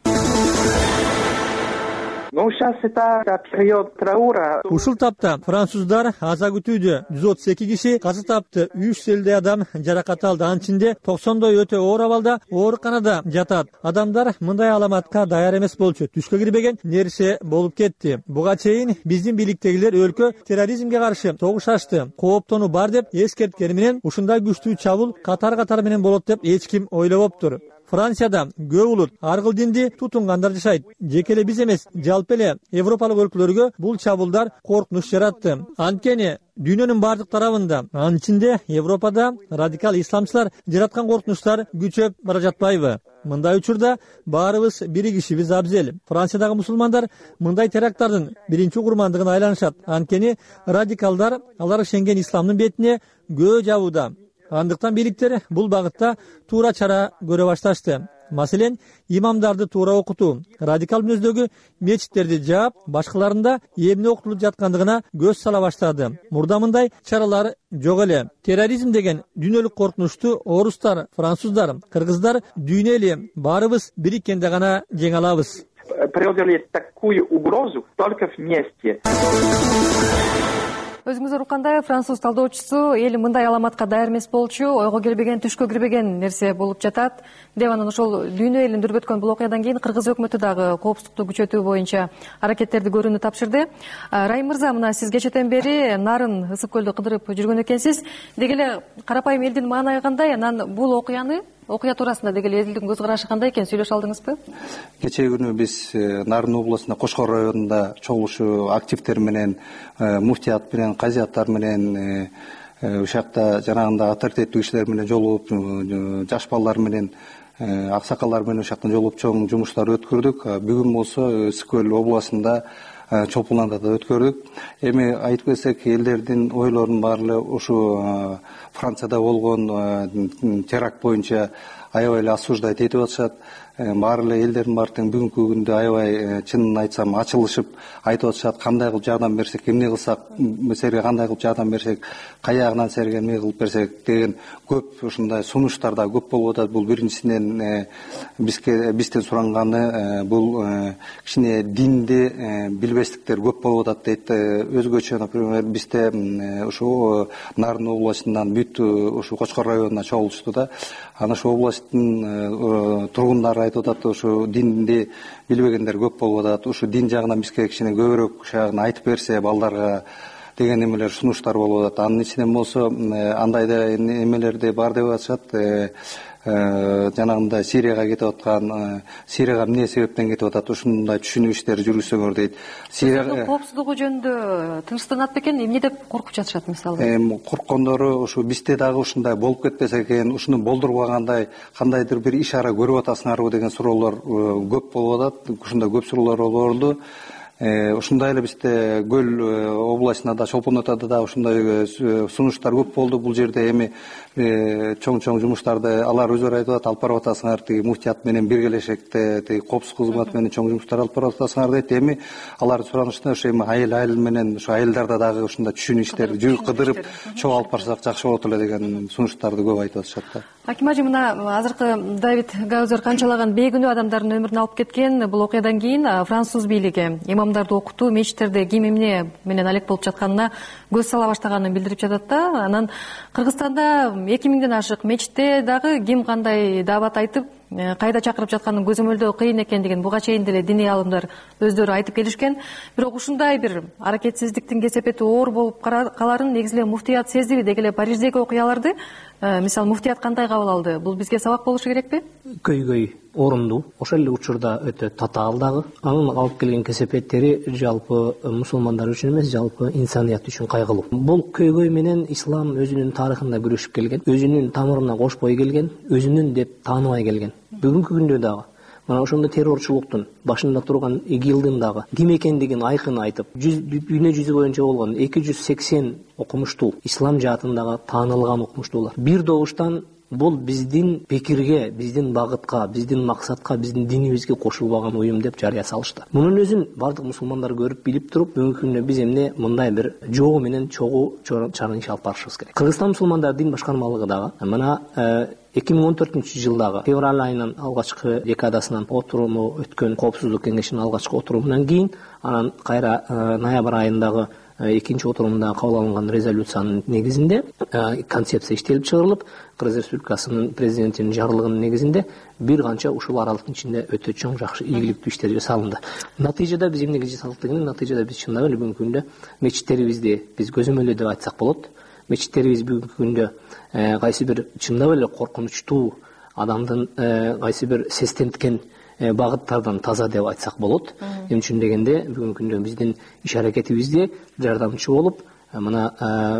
Ушул тапта француздар аза күтүүдө жүз отуз эки киши каза тапты, үч жүз элүү адам жаракат алды. Анын ичинде токсондой өтө оор абалда ооруканада жатат. Адамдар мындай аламатка даяр эмес болчу. Түшкө кирбеген нерсе болуп кетти. Буга чейин биздин бийликтегилер өлкө терроризмге каршы согуш ачты, кооптонуу бар деп эскерткени менен ушундай күчтүү чабуул катар-катар менен болот деп эч ким ойлобоптур. Францияда көп улут, ар кыл динди тутунгандар жашайт. Жеке эле биз эмес, жалпы эле Европалык өлкөлөргө бул чабуулдар коркунуч жаратты. Анткени дүйнөнүн бардык тарабында, анын ичинде Европада радикал исламчылар жараткан коркунучтар күчөп бара жатпайбы? Мындай учурда баарыбыз биригишибиз абзел. Франциядагы мусулмандар мындай теракттардын биринчи курмандыгын айланышат. Анткени радикалдар алар ишенген исламдын бетине көө жабууда. Андыктан бийликтер бул багытта туура чара көрө башташты. Маселен, имамдарды туура окутуу, радикал мүнөздөгү мечиттерди жаап, башкаларында эмне окутулуп жаткандыгына көз сала баштады. Мурда мындай чаралар жок эле. Терроризм деген дүйнөлүк коркунучту орустар, француздар, кыргыздар дүйнө эле баарыбыз бириккенде гана жеңе алабыз. Преодолеть такую угрозу только вместе. Өзүңүздөр уккандай, француз талдоочусу эл мындай аламатка даяр эмес болчу, ойго келбеген, түшкө кирбеген нерсе болуп жатат деп, анан ошол дүйнө элин дүрбөткөн бул окуядан кийин Кыргыз өкмөтү дагы коопсуздукту күчөтүү боюнча аракеттерди көрүүнү тапшырды. Райым мырза, мына сиз кечээден бери нарын ысык көлдү кыдырып жүргөн экенсиз. Деги эле карапайым элдин маанайы кандай? Анан бул окуяны окуя туурасында деги эле элдин көз карашы кандай экен, сүйлөшө алдыңызбы? Кечээ күнү биз Нарын областында Кошкор районунда чогулушу активдер менен, муфтият менен, казияттар менен, ушакта жанагындай авторитеттүү кишилер менен жолугуп, жаш балдар менен, аксакалдар менен ушактан жолугуп чоң жумуштар өткөрдүк. Бүгүн болсо Ысык көл областында Чолпуланда да өткөрдүк. Эми айтып кетсек, элдердин ойлорунун баары ушу Францияда болгон теракт боюнча аябай эле осуждать этип атышат. Баары эле элдердин баары тең бүгүнкү күндө аябай, чынын айтсам, ачылышып айтып атышат, кандай кылып жардам берсек, эмне кылсак, серге кандай кылып жардам берсек, каягынан серге эмне кылып берсек деген көп ушундай сунуштар да көп болуп атат. Бул биринчисинен бизге бизден суранганы бул кичине динди билбестиктер көп болуп атат дейт. Өзгөчө, например, бизде ушу Нарын областынан бүт ушу Кочкор районуна чогулушту да. Ана ошол областтын тургундары айтып атат, ушу динди билбегендер көп болуп атат. Ушу дин жагынан бизге кичине көбүрөөк шагын айтып берсе балдарга деген эмелер, сунуштар болуп атат. Анын ичинен болсо андай да эмелерди бар деп атышат. Жанагындай Сирияга кетип аткан, Сирияга эмне себептен кетип атат, ушундай түшүнүү иштери жүргүзсөңөр дейт. Сирияга коопсуздугу жөнүндө тынчтанат бекен, эмне деп коркуп жатышат мисалы? Эми корккондору ушу бизде дагы ушундай болуп кетпесе экен, ушуну болдурбагандай кандайдыр бир ишара көрүп атасыңарбы деген суроолор көп болуп атат. Ушундай көп суроолор болду. Ушундай эле бизде Көл областында да, Чолпондо да ушундай сунуштар көп болду. Бул жерде эми чоң чоң жумуштарды алар өздөрү айтып атат, алып барып атасыңар, тиги муфтият менен биргелешекте тиги коопсуздук кызматы менен чоң жумуштар алып барып атасыңар дейт. Эми алар суранышта ошо эми айыл айыл менен ошо айылдарда дагы ушундай түшүн иштерди жүйүк кыдырып чогуу алып барсак жакшы болот эле деген сунуштарды көп айтып атышат да. Аким ажы, мына азыркы Давид Гаузер канчалаган бейгүнөө адамдардын өмүрүн алып кеткен бул окуядан кийин француз бийлиги имамдарды окутуу, мечиттерде ким эмне менен алек болуп жатканына көз сала баштаганын билдирип жатат да. Анан Кыргызстанда эки миңден ашык мечитте дагы ким кандай даават айтып, кайда чакырып жатканын көзөмөлдөө кыйын экендигин буга чейин деле диний аалымдар өздөрү айтып келишкен. Бирок ушундай бир аракетсиздиктин кесепети оор болуп каларын негизи эле муфтият сездиби? Деги эле Париждеги окуяларды мисалы муфтият кандай кабыл алды? Бул бизге сабак болушу керекпи? Көйгөй орундуу, ошол эле учурда өтө татаал дагы. Анын алып келген кесепеттери жалпы мусулмандар үчүн эмес, жалпы инсаният үчүн кайгылуу. Бул көйгөй менен ислам өзүнүн тарыхында күрөшүп келген, өзүнүн тамырына кошпой келген, өзүнүн деп тааныбай келген. Бүгүнкү күндө дагы мына ошондой террорчулуктун башында турган ИГИЛдин дагы ким экендигин айкын айтып, дүйнө жүзү боюнча болгон эки жүз сексен окумуштуу ислам жаатындагы таанылган окумуштуулар бир добуштан бул биздин пикирге, биздин багытка, биздин максатка, биздин динибизге кошулбаган уюм деп жарыя салышты. Мунун өзүн бардык мусулмандар көрүп билип туруп, бүгүнкү күндө биз эмне мындай бир жоо менен чогуу чарын иш алып барышыбыз керек. Кыргызстан мусулмандар дин башкармалыгы дагы мына эки миң он төртүнчү жылдагы февраль айынын алгачкы декадасынан отуруму өткөн коопсуздук кеңешинин алгачкы отурумунан кийин анан кайра ноябрь айындагы экинчи отурумунда кабыл алынган резолюциянын негизинде концепция иштелип чыгарылып, Кыргыз Республикасынын президентинин жарлыгынын негизинде бир канча ушул аралыктын ичинде өтө чоң жакшы ийгиликтүү иштер жасалынды. Натыйжада биз эмнеге жасадык дегенде, натыйжада биз чындап эле бүгүнкү күндө мечиттерибизди биз көзөмөлдөө деп айтсак болот. Мечиттерибиз бүгүнкү күндө кайсы бир чындап эле коркунучтуу адамдын кайсы бир сестенткен багыттардан таза деп айтсак болот. Эмне үчүн дегенде, бүгүнкү күндө биздин иш аракетибизде жардамчы болуп, мына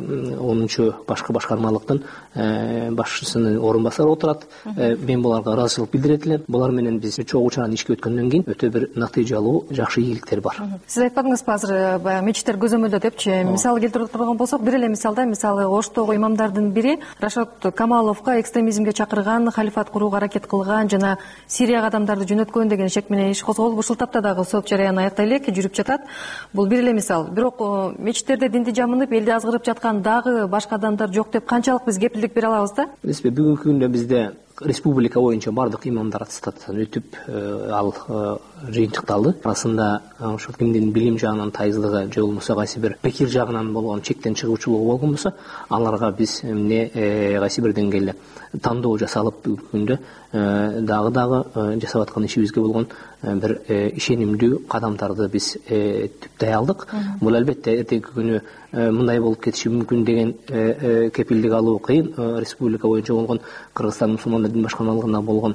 онунчу башкы башкармалыктын башчысынын орун басары отурат. Мен буларга ыраазычылык билдирет элем. Булар менен биз чогуу чаран ишке өткөндөн кийин өтө бир натыйжалуу, жакшы ийгиликтер бар. Сиз айтпадыңызбы азыр баягы мечиттер көзөмөлдө депчи? Мисал келтирип турган болсок, бир эле мисалда, мисалы Оштогу имамдардын бири Рашод Камаловго экстремизмге чакырган, халифат курууга аракет кылган жана Сирияга адамдарды жөнөткөн деген шек менен иш козголуп, ушул тапта дагы сот жарыяны аяктай элек, жүрүп жатат. Бул бир эле мисал. Бирок мечиттерде динди жамынып, элди азгырып жаткан дагы башка адамдар жок деп канчалык биз кепилдик бере алабыз да? Биз бүгүнкү күндө бизде республика боюнча бардык имамдар аттестаттан өтүп, ал жыйынтыкталды. Арасында ошол кимдин билим жагынан тайыздыгы же болбосо кайсы бир пикир жагынан болгон чектен чыгуучулугу болгон болсо, аларга биз эмне кайсы бир деңгээлде тандоо жасалып, бүгүнкү күндө дагы дагы жасап аткан ишибизге болгон бир ишенимдүү кадамдарды биз түптөй алдык. Бул албетте эртеңки күнү мындай болуп кетиши мүмкүн деген кепилдик алуу кыйын. Республика боюнча болгон Кыргызстан мусулмандар дин башкармалыгына болгон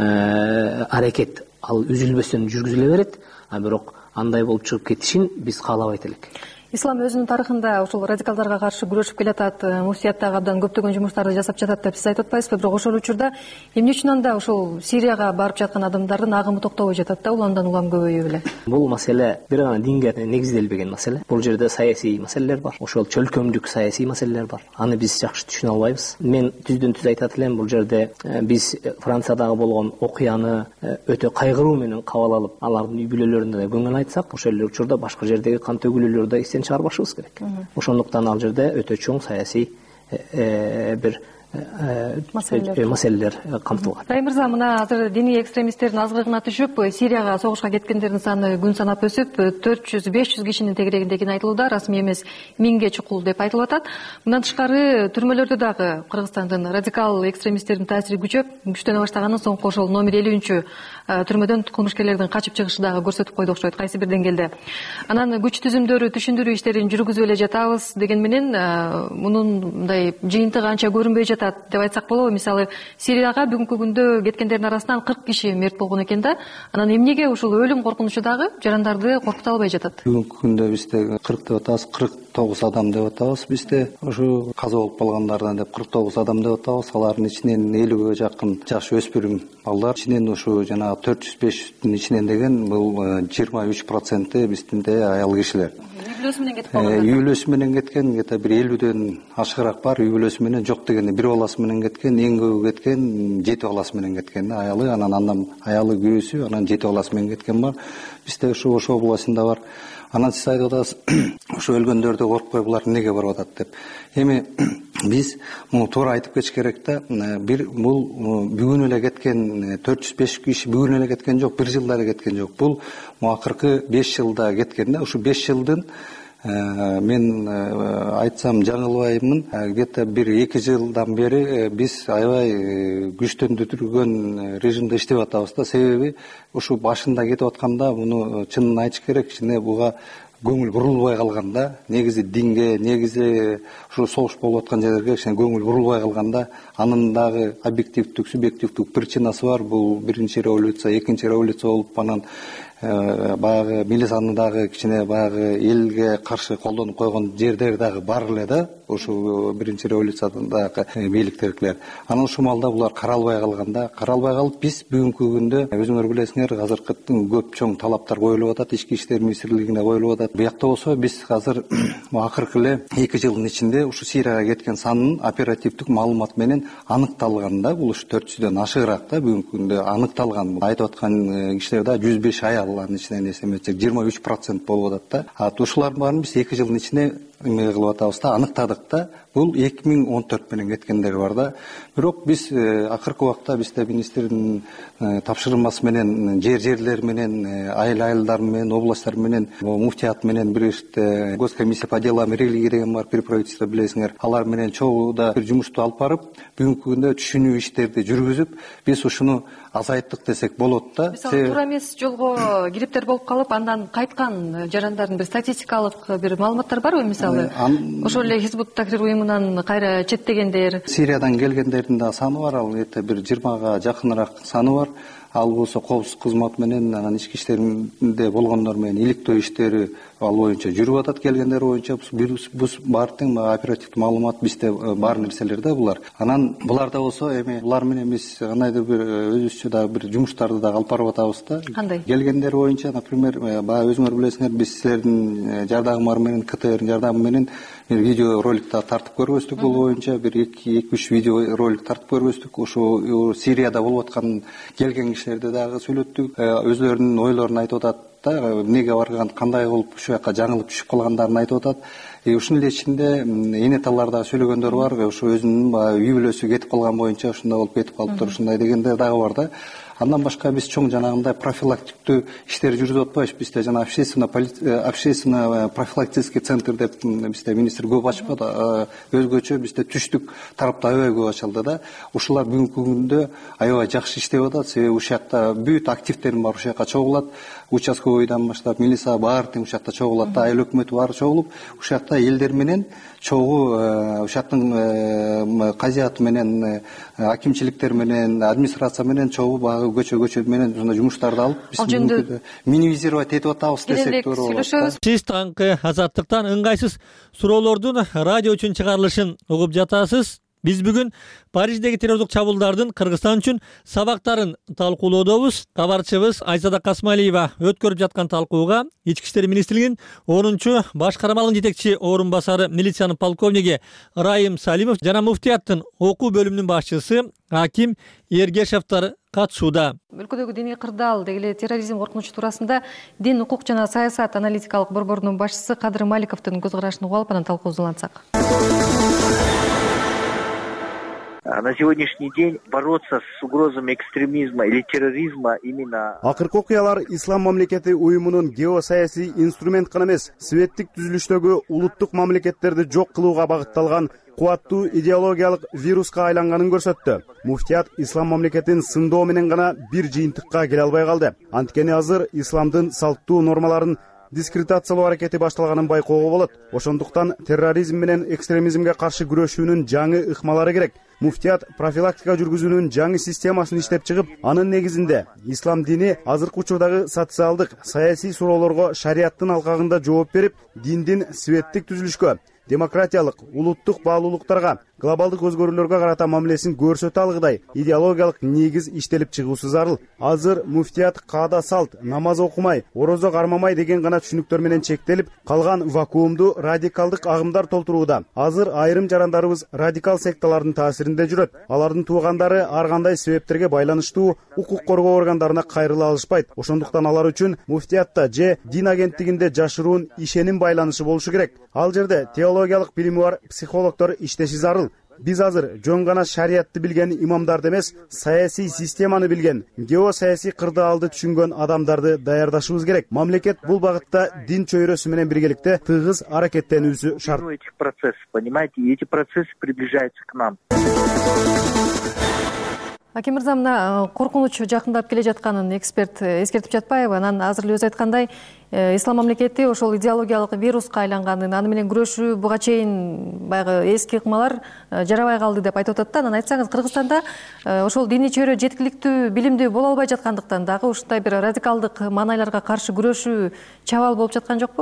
аракет ал үзүлбөстөн жүргүзүлө берет, а бирок андай болуп чыгып кетишин биз каалабайт элек. Ислам өзүнүн тарыхында ушул радикалдарга каршы күрөшүп келатат, муфтияттагы абдан көптөгөн жумуштарды жасап жатат деп сиз айтып атпайсызбы? Бирок ошол учурда эмне үчүн анда ушул Сирияга барып жаткан адамдардын агымы токтобой жатат да, уламдан улам көбөйө беле? Бул маселе бир гана динге негизделбеген маселе. Бул жерде саясий маселелер бар, ошол чөлкөмдүк саясий маселелер бар. Аны биз жакшы түшүнө албайбыз. Мен түздөн түз айтат элем, бул жерде биз Франциядагы болгон окуяны өтө кайгыруу менен кабыл алып, алардын үй бүлөлөрүнө да көңүл айтсак, ошол эле учурда башка жердеги кан төгүлүүлөрдү да чыгарбашыбыз керек. Ошондуктан ал жерде өтө чоң саясий бир маселелер камтылган. Райым мырза, мына азыр диний экстремисттердин азгырыгына түшүп, Сирияга согушка кеткендердин саны күн санап өсүп, төрт жүз беш жүз кишинин тегерегинде экени айтылууда, расмий эмес миңге чукул деп айтылып атат. Мындан тышкары түрмөлөрдө дагы Кыргызстандын радикал экстремисттердин таасири күчөп, күчтөнө баштаганын соңку ошол номер элүүнчү түрмөдөн кылмышкерлердин качып чыгышы дагы көрсөтүп койду окшойт кайсы бир деңгээлде. Анан күч түзүмдөрү, түшүндүрүү иштерин жүргүзүп эле жатабыз деген менен мунун мындай жыйынтыгы анча көрүнбөй жатат деп айтсак болобу? Мисалы, Сирияга бүгүнкү күндө кеткендердин арасынан кырк киши мерт болгон экен да. Анан эмнеге ушул өлүм коркунучу дагы жарандарды коркута албай жатат? Бүгүнкү күндө бизде кырк деп атабыз, кырк тогуз адам деп атабыз. Бизде ушу каза болуп калгандардан деп кырк тогуз адам деп атабыз. Алардын ичинен элүүгө жакын жаш өспүрүм балдар. Ичинен ушу жана төрт жүз бештин ичинен деген бул жыйырма үч проценти биздин аял кишилер. үй бүлөсү менен кетип калган үй бүлөсү менен кеткен где то бир элүүдөн ашыгыраак бар, үй бүлөсү менен жок дегенде бир баласы менен кеткен, эң көбү кеткен жети баласы менен кеткен, аялы, анан андан аялы күйөөсү, анан жети баласы менен кеткен бар. Бизде ушу Ош областында бар. Анан сиз айтып атасыз, ушу өлгөндөрдү коркпой булар эмнеге барып атат деп. Эми биз муну туура айтып кетиш керек да, бир бул бүгүн эле кеткен төрт жүз беш киши бүгүн эле кеткен жок, бир жылда эле кеткен жок. Бул акыркы беш жылда кеткен да. Ушу беш жылдын мен айтсам жаңылбаймын, где-то бир эки жылдан бери биз аябай күчтөндүргөн режимде иштеп атабыз да. Себеби ушу башында кетип атканда муну чынын айтыш керек, кичине буга көңүл бурулбай калган да. Негизи динге, негизи ушу согуш болуп аткан жерлерге кичине көңүл бурулбай калганда, анын дагы объективдүк, субъективдүк причинасы бар. Бул биринчи революция, экинчи революция болуп, анан баягы милицияны дагы кичине баягы элге каршы колдонуп койгон жерлер дагы бар эле да. Ушу биринчи революциядагы бийликтегилер. Анан ушул маалда булар каралбай калганда, каралбай калып биз бүгүнкү күндө өзүңөр билесиңер, азыркы көп чоң талаптар коюлуп атат, ички иштер министрлигине коюлуп атат. Буякта болсо биз азыр акыркы эле эки жылдын ичинде ушу Сирияга кеткен санын оперативдик маалымат менен аныкталган да. Бул ушу төрт жүздөн ашыгыраак да бүгүнкү күндө аныкталган. Айтып аткан кишилер да жүз беш аял, анын ичинен эсеметсек жыйырма үч процент болуп атат да. Ушулардын баарын биз эки жылдын ичинде эме кылып атабыз да, аныктадык да. Бул эки миң он төрт менен кеткендер бар да. Бирок биз акыркы убакта бизде министрдин тапшырмасы менен жер жерлер менен, айыл айылдар менен, областтар менен, муфтият менен бирикте госкомиссия по делам религии деген бар при правительстве, билесиңер. Алар менен чогуу бир жумушту алып барып, бүгүнкү күндө түшүнүү иштерди жүргүзүп, биз ушуну азайттык десек болот да. Мисалы, туура эмес жолго кириптер болуп калып, андан кайткан жарандардын бир статистикалык бир маалыматтар барбы? Мисалы, ошол эле Хизбут Тахрир уюмунан кайра четтегендер, Сириядан келгендердин да саны бар, ал эте бир жыйырмага жакыныраак саны бар. Ал болсо коопсуздук кызматы менен, анан ички иштеринде болгондор менен иликтөө иштери ал боюнча жүрүп атат. Келгендер боюнча бул баардык оперативдик маалымат бизде бар нерселер да булар. Анан буларда болсо эми булар менен биз кандайдыр бир өзүбүзчө дагы бир жумуштарды дагы алып барып атабыз да. Кандай? Келгендер боюнча, например, баягы өзүңөр билесиңер, биз силердин жардамыңар менен, КТРдин жардамы менен видео роликтар тартып көргөздүк. Бул боюнча бир эки үч видео ролик тартып көргөздүк. Ошо Сирияда болуп аткан келген кишилерди дагы сүйлөттүк. Өзлөрүнүн ойлорун айтып атат да, эмнеге барган, кандай болуп ушул жака жаңылып түшүп калгандарын айтып атат. Ушунун эле ичинде энеталар дагы сүйлөгөндөр бар. Ошо өзүнүн үй бүлөсү кетип калган боюнча ушундай болуп кетип калыптыр, ушундай дегендер дагы бар да. Андан башка биз чоң жанагындай профилактиктүү иштер жүргүзүп атпайбыз. Бизде жана общественно профилактический центр деп бизде министр көп ачып атат. Өзгөчө бизде түштүк тарапта аябай көп ачылды да. Ушулар бүгүнкү күндө аябай жакшы иштеп атат. Себеби ушул жакта бүт активтерин бар ушул жака чогулат. Участковыйдан баштап милиция баары тең ушул жакта чогулат да. Айыл өкмөтү баары чогулуп, ушул жакта элдер менен чогуу ушул жактын казияты менен, акимчиликтер менен, администрация менен чогуу багы көчө-көчө менен ушундай жумуштарды алып, биз минимизировать этип атабыз десек туура болот. Сиз таңкы Азаттыктан ыңгайсыз суроолордун радио үчүн чыгарылышын угуп жатасыз. Биз бүгүн Париждеги террордук чабуулдардын Кыргызстан үчүн сабактарын талкуулоодобуз. Кабарчыбыз Айзада Касмалиева өткөрүп жаткан талкууга Ички иштер министрлигинин онунчу баш кармалгын жетекчи орун басары милициянын полковниги Райым Салимов жана муфтияттын окуу бөлүмүнүн башчысы Аким Эргешевдер катышууда. Өлкөдөгү диний кырдаал деги эле терроризм коркунучу туурасында Дин, укук жана саясат аналитикалык борборунун башчысы Кадыр Маликовдун көз карашын угуп алып, анан талкуубузду улантсак. На сегодняшний день бороться с угрозами экстремизма или терроризма именно... Акыркы окуялар Ислам мамлекети уюмунун геосаясий инструмент гана эмес, светтик түзүлүштөгү улуттук мамлекеттерди жок кылууга багытталган кубаттуу идеологиялык вируска айланганын көрсөттү. Муфтият Ислам мамлекетин сындоо менен гана бир жыйынтыкка келе албай калды. Анткени азыр исламдын салттуу нормаларын дискредитациялоо аракети башталганын байкоого болот. Ошондуктан терроризм менен экстремизмге каршы күрөшүүнүн жаңы ыкмалары керек. Муфтият профилактика жүргүзүүнүн жаңы системасын иштеп чыгып, анын негизинде ислам дини азыркы учурдагы социалдык, саясий суроолорго шариаттын алкагында жооп берип, диндин светтик түзүлүшкө, демократиялык, улуттук баалуулуктарга, глобалдык өзгөрүүлөргө карата мамилесин көрсөтө алгыдай идеологиялык негиз иштелип чыгуусу зарыл. Азыр муфтият каада салт, намаз окумай, орозо кармамай деген гана түшүнүктөр менен чектелип, калган вакуумду радикалдык агымдар толтурууда. Азыр айрым жарандарыбыз радикал секталардын таасиринде жүрөт. Алардын туугандары ар кандай себептерге байланыштуу укук коргоо органдарына кайрыла алышпайт. Ошондуктан алар үчүн муфтиятта же дин агенттигинде жашыруун ишеним байланышы болушу керек. Ал жерде теологиялык билими бар психологдор иштеши зарыл. Биз азыр жөн гана шариятты билген имамдарды эмес, саясий системаны билген, геосаясий кырдаалды түшүнгөн адамдарды даярдашыбыз керек. Мамлекет бул багытта дин чөйрөсү менен биргеликте тыгыз аракеттенүүсү шарт. Этих процессов, понимаете, и эти процессы приближаются к нам. Аким мырза, мына коркунуч жакындап келе жатканын эксперт эскертип жатпайбы? Анан азыр эле өзү айткандай, ислам мамлекети ошол идеологиялык вируска айланганын, аны менен күрөшүү буга чейин баягы эски ыкмалар жарабай калды деп айтып атат да. Анан айтсаңыз, Кыргызстанда ошол диний чөйрө жеткиликтүү, билимдүү боло албай жаткандыктан дагы ушундай бир радикалдык маанайларга каршы күрөшүү чабал болуп жаткан жокпу?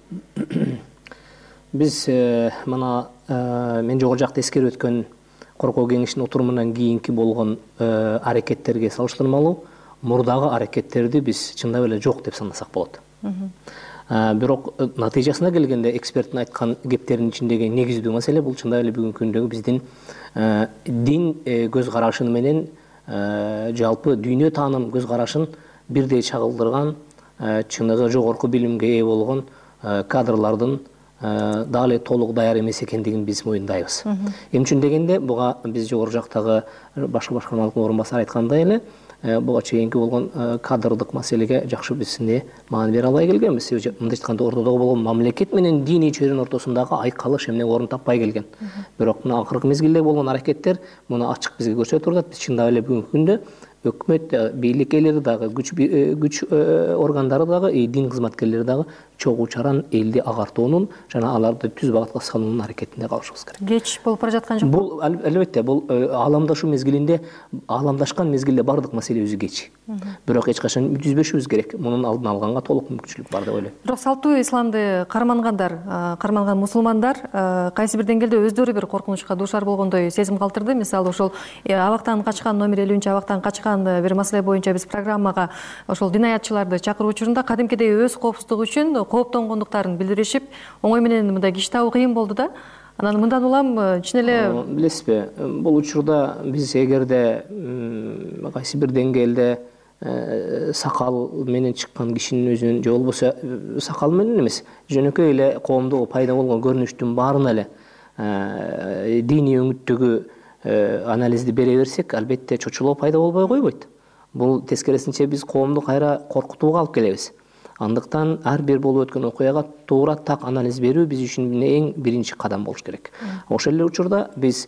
Биз мына мен жогору жакта эскерип өткөн коркоо кеңешинин отурумунан кийинки болгон аракеттерге салыштырмалуу мурдагы аракеттерди биз чындап эле жок деп санасак болот. Бирок натыйжасына келгенде эксперттин айткан кептеринин ичиндеги негиздүү маселе бул чындап эле бүгүнкү күндөгү биздин дин көз карашын менен жалпы дүйнө тааным көз карашын бирдей чагылдырган, чыныгы жогорку билимге ээ болгон кадрлардын дагы эле толук даяр эмес экендигин биз моюндайбыз. Эмне үчүн дегенде, буга биз жогору жактагы башкы башкармалык орун басары айткандай эле, буга чейинки болгон кадрдык маселеге жакшы биз маани бере албай келгенбиз. Мындай айтканда, ортодогу болгон мамлекет менен диний чөйрөнүн ортосундагы айкалыш эмне орун таппай келген. Бирок мына акыркы мезгилде болгон аракеттер муну ачык бизге көрсөтүп турат. Биз чындап эле бүгүнкү күндө өкмөт, бийлик ээлери дагы, күч органдары дагы, дин кызматкерлери дагы чогуу чаран элди агартуунун жана аларды түз багатка салуунун аракетинде калышыбыз керек. Кеч болуп бара жаткан жокпу? Бул албетте, бул ааламдашуу мезгилинде, ааламдашкан мезгилде бардык маселе өзү кеч. Бирок эч качан түзбөшүбүз керек. Мунун алдын алганга толук мүмкүнчүлүк бар деп ойлойм. Бирок салттуу исламды кармангандар, карманган мусулмандар кайсы бир деңгээлде өздөрү бир коркунучка дуушар болгондой сезим калтырды. Мисалы, ошол абактан качкан номер элүүнчү абактан качкан бир маселе боюнча биз программага ошол динаятчыларды чакыруу учурунда кадимкидей өз коопсуздугу үчүн кооптонгондуктарын билдиришип, оңой менен мындай киш табуу кыйын болду да. Анан мындан улам чын эле билесизби, бул учурда биз эгерде кайсы бир деңгээлде сакал менен чыккан кишинин өзүнүн, же болбосо сакал менен эмес, жөнөкөй эле коомдо пайда болгон көрүнүштүн баарына эле диний өңүттөгү анализди бере берсек, албетте чочулоо пайда болбой койбойт. Бул тескерисинче биз коомду кайра коркутууга алып келебиз. Андыктан ар бир болуп өткөн окуяга туура так анализ берүү биз үчүн эң биринчи кадам болуш керек. Ошол эле учурда биз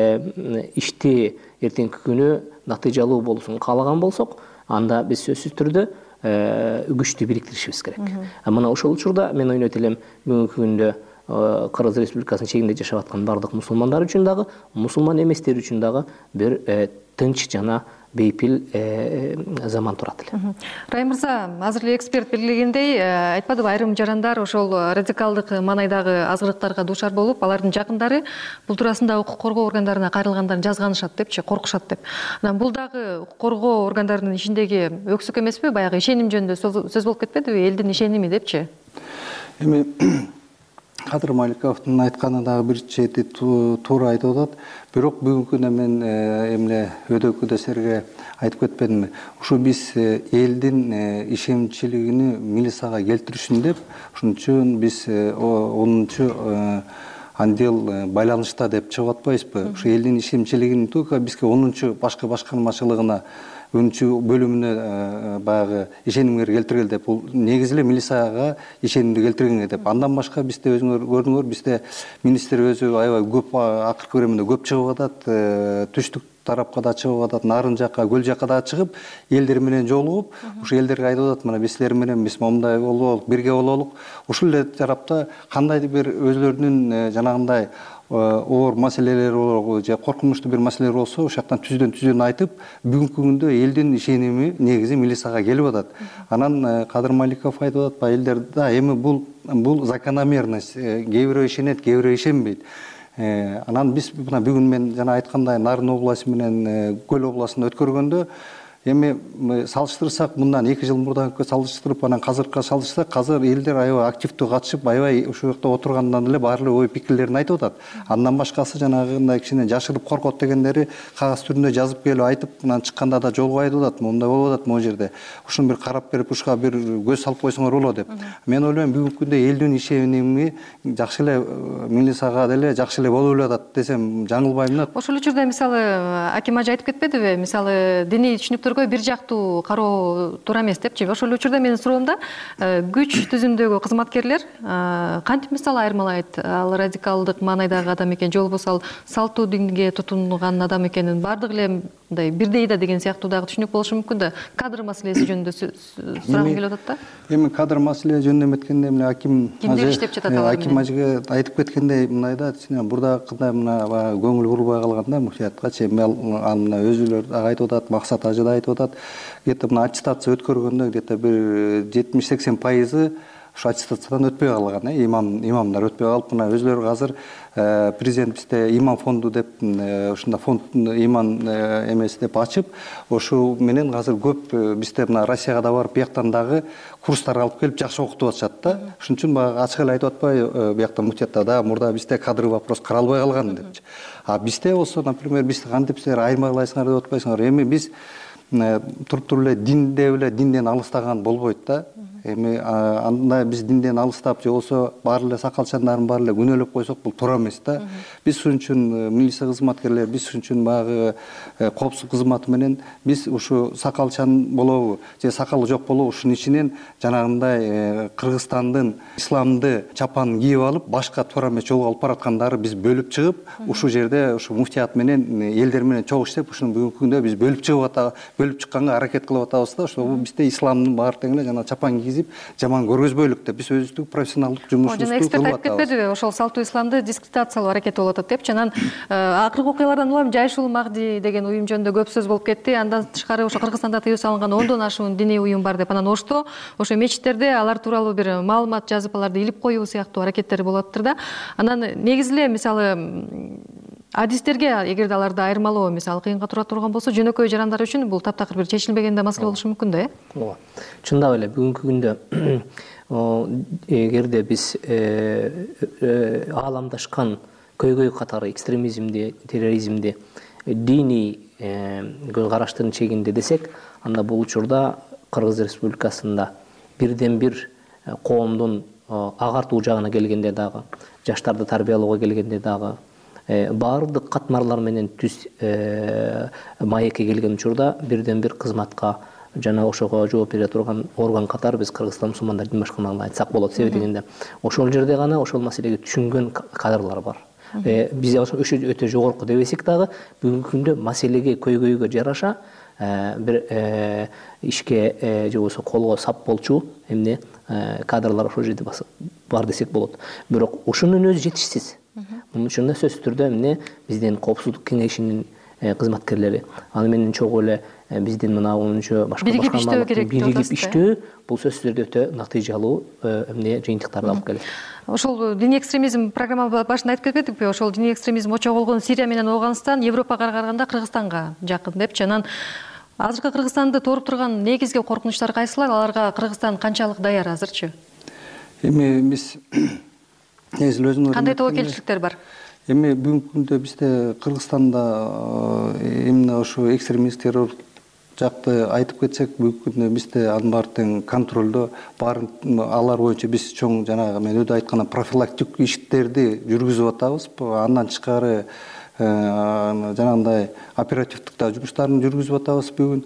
ишти эртеңки күнү натыйжалуу болуусун каалаган болсок, анда биз сөзсүз түрдө күчтү бириктиришибиз керек. Мына ошол учурда мен ойнойт элем, бүгүнкү күндө Кыргыз Республикасынын чегинде жашап аткан бардык мусулмандар үчүн дагы, мусулман эместер үчүн дагы бир тынч жана бейпил заман турат эле. Райым мырза, азыр эле эксперт белгилегендей, айтпадыбы, айрым жарандар ошол радикалдык маанайдагы азгырыктарга дуушар болуп, алардын жакындары бул туурасында укук коргоо органдарына кайрылгандарын жазганышат депчи, коркушат деп. Анан бул дагы укук коргоо органдарынын ичиндеги өксүк эмеспи? Баягы ишеним жөнүндө сөз болуп кетпедиби? Элдин ишеними депчи. Эми Кадыр Маликовдун айтканы дагы бир чети туура айтып атат. Бирок бүгүнкү күндө мен эмне өдөкүдө силерге айтып кетпедимби? Ушу биз элдин ишенимчилигини милицияга келтириш үчүн деп, ошон үчүн биз онунчу андел байланышта деп чыгып атпайбызбы? Ушу элдин ишенимчилигин только бизге онунчу башкы башкармачылыгына өнчү бөлүмүнө баягы ишенимге келтиргел деп, бул негизи эле милицияга ишенимди келтиргенге деп. Андан башка бизде өзүңөр көрдүңөр, бизде министр өзү аябай көп акыркы временде көп чыгып атат, түштүк тарапка да чыгып атат, нарын жакка, көл жакка да чыгып, элдер менен жолугуп, ушу элдерге айтып атат, мына биз силер менен биз момундай бололук, бирге бололук. Ушул эле тарапта кандайдыр бир өзлөрүнүн жанагындай оор маселелер болобу же коркунучтуу бир маселелер болсо, ошол жактан түздөн түздөн айтып, бүгүнкү күндө элдин ишеними негизи милицияга келип атат. Анан Кадыр Маликов айтып атат, элдер да эми бул бул закономерность, кээ бирөө ишенет, кээ бирөө ишенбейт. анан биз мына бүгүн мен жана айткандай Нарын областы менен Көл областында өткөргөндө эми салыштырсак, мындан эки жыл мурдагы салыштырып, анан азыркыга салыштырсак, азыр элдер аябай активдүү катышып, аябай ушул жакта отургандан эле баары эле ой пикирлерин айтып атат. Андан башкасы жанагындай кичине жашырып коркот дегендери кагаз түрүндө жазып келип айтып, анан чыкканда да жолугуп айтып атат, мондай болуп атат могу жерде. Ушуну бир карап берип, ушуга бир көз салып койсоңор болот деп. Мен ойлойм, бүгүнкү күндө элдин ишеними жакшы эле милицияга деле жакшы эле болуп атат десем жаңылбайм да. Ошол учурда мисалы Аким ажы айтып кетпедиби? Мисалы диний түшүнүктөр бир жактуу кароо туура эмес депчи. Ошол учурда менин суроомда күч түзүмдөгү кызматкерлер кантип мисалы айырмалайт? Ал радикалдык маанайдагы адам экен, же болбосо ал салтуу динге тутунган адам экенин баардыгы эле мындай бирдей да деген сыяктуу дагы түшүнүк болушу мүмкүн да. Кадр маселеси жөнүндө сурагым келип атат да. Эми кадр маселе жөнүндө эметкенде эмне Аким кимдер иштеп жатат алар? Аким ажыга айтып кеткендей, мындай да, бурда кандай мына көңүл бурбай калган да муфтияткачы. Ал мына өзүлөр дагы айтып атат, Максат ажы да айтып атат. Где-то мына аттестация өткөргөндө где-то бир жетимиш сексен пайызы ушу аттестациядан өтпөй калган, имам имамдар өтпөй калып, мына өзүлөрү азыр президент бизде имам фонду деп ушунда фонд иман эмеси деп ачып, ошо менен азыр көп бизде мына Россияга да барып, бияктан дагы курстар алып келип жакшы окутуп атышат да. Ошон үчүн баягы ачык эле айтып атпайбы, биякта муфтиятта да мурда бизде кадровый вопрос каралбай калган депчи. А бизде болсо, например, биз кантип силер айырмалайсыңар деп атпайсыңар. Эми биз туруп туруп эле динде эле динден алыстаган болбойт да. Эми анда биз динден алыстап, же болсо баары эле сакалчандарын баары эле күнөөлөп койсок, бул туура эмес да. Биз ушун үчүн милиция кызматкерлери, биз ушун үчүн баягы коопсуздук кызматы менен биз ушу сакалчан болобу, же сакалы жок болобу, ушунун ичинен жанагындай Кыргызстандын исламды чапанын кийип алып, башка туура эмес жолго алып бараткандары биз бөлүп чыгып, ушул жерде ушу муфтият менен элдер менен чогуу иштеп, ушуну бүгүнкү күндө биз бөлүп чыгып атабыз, бөлүп чыкканга аракет кылып атабыз да. Ошо бизде исламдын баары тең эле жана чапан жаман көргөзбөйлүк деп биз өзүбүздүн профессионалдык жумушубузду кылып атабыз. Жана эксперт айтып кетпедиби, ошол салтуу исламды дискредитациялоо аракети болуп атат депчи. Анан акыркы окуялардан улам Жайшул Махди деген уюм жөнүндө көп сөз болуп кетти. Андан тышкары ошо Кыргызстанда тыюу салынган ондон ашуун диний уюм бар деп. Анан ошто ошо мечиттерде алар тууралуу бир маалымат жазып, аларды илип коюу сыяктуу аракеттери болуп атыптыр да. Анан негизи эле мисалы адистерге эгерде аларды айырмалоо мисалы кыйынга тура турган болсо, жөнөкөй жарандар үчүн бул таптакыр бир чечилбеген да маселе болушу мүмкүн да, э? Ооба. Чындап эле бүгүнкү күндө эгерде биз ааламдашкан көйгөй катары экстремизмди, терроризмди диний көз караштын чегинде десек, анда бул учурда Кыргыз Республикасында бирден бир коомдун агартуу жагына келгенде дагы, жаштарды тарбиялоого келгенде дагы, баардык катмарлар менен түз маекке келген учурда бирден бир кызматка жана ошого жооп бере турган орган катары биз Кыргызстан мусулмандар дин башкармалыгын айтсак болот. Себеби дегенде ошол жерде гана ошол маселеге түшүнгөн кадрлар бар. Биз ошо өтө жогорку дебесек дагы бүгүнкү күндө маселеге, көйгөйгө жараша бир ишке же болбосо колго сап болчу эмне кадрлар ошол жерде бар десек болот. Бирок ушунун өзү жетишсиз. Мунун үчүн да сөзсүз түрдө эмне биздин коопсуздук кеңешинин кызматкерлери, аны менен чогуу эле биздин мына онунчу башка башкармалык биригип иштөө бул сөзсүз түрдө өтө натыйжалуу эмне жыйынтыктарды алып келет. Ошол диний экстремизм программа башында айтып кетпедикпи? Ошол диний экстремизм очогу болгон Сирия менен Ооганстан Европага караганда Кыргызстанга жакын депчи. Анан азыркы Кыргызстанды тооруп турган негизги коркунучтар кайсылар? Аларга Кыргызстан канчалык даяр азырчы? Эми биз кандай тобокелчиликтер бар? Эми бүгүнкү күндө бизде Кыргызстанда эмне ошо экстремист террор жакты айтып кетсек, бүгүнкү күндө бизде анын баары тең контролдо бар. Алар боюнча биз чоң жанагы мен өдө айткан профилактик иштерди жүргүзүп атабыз. Андан тышкары жанагындай оперативдик да жумуштарын жүргүзүп атабыз бүгүн.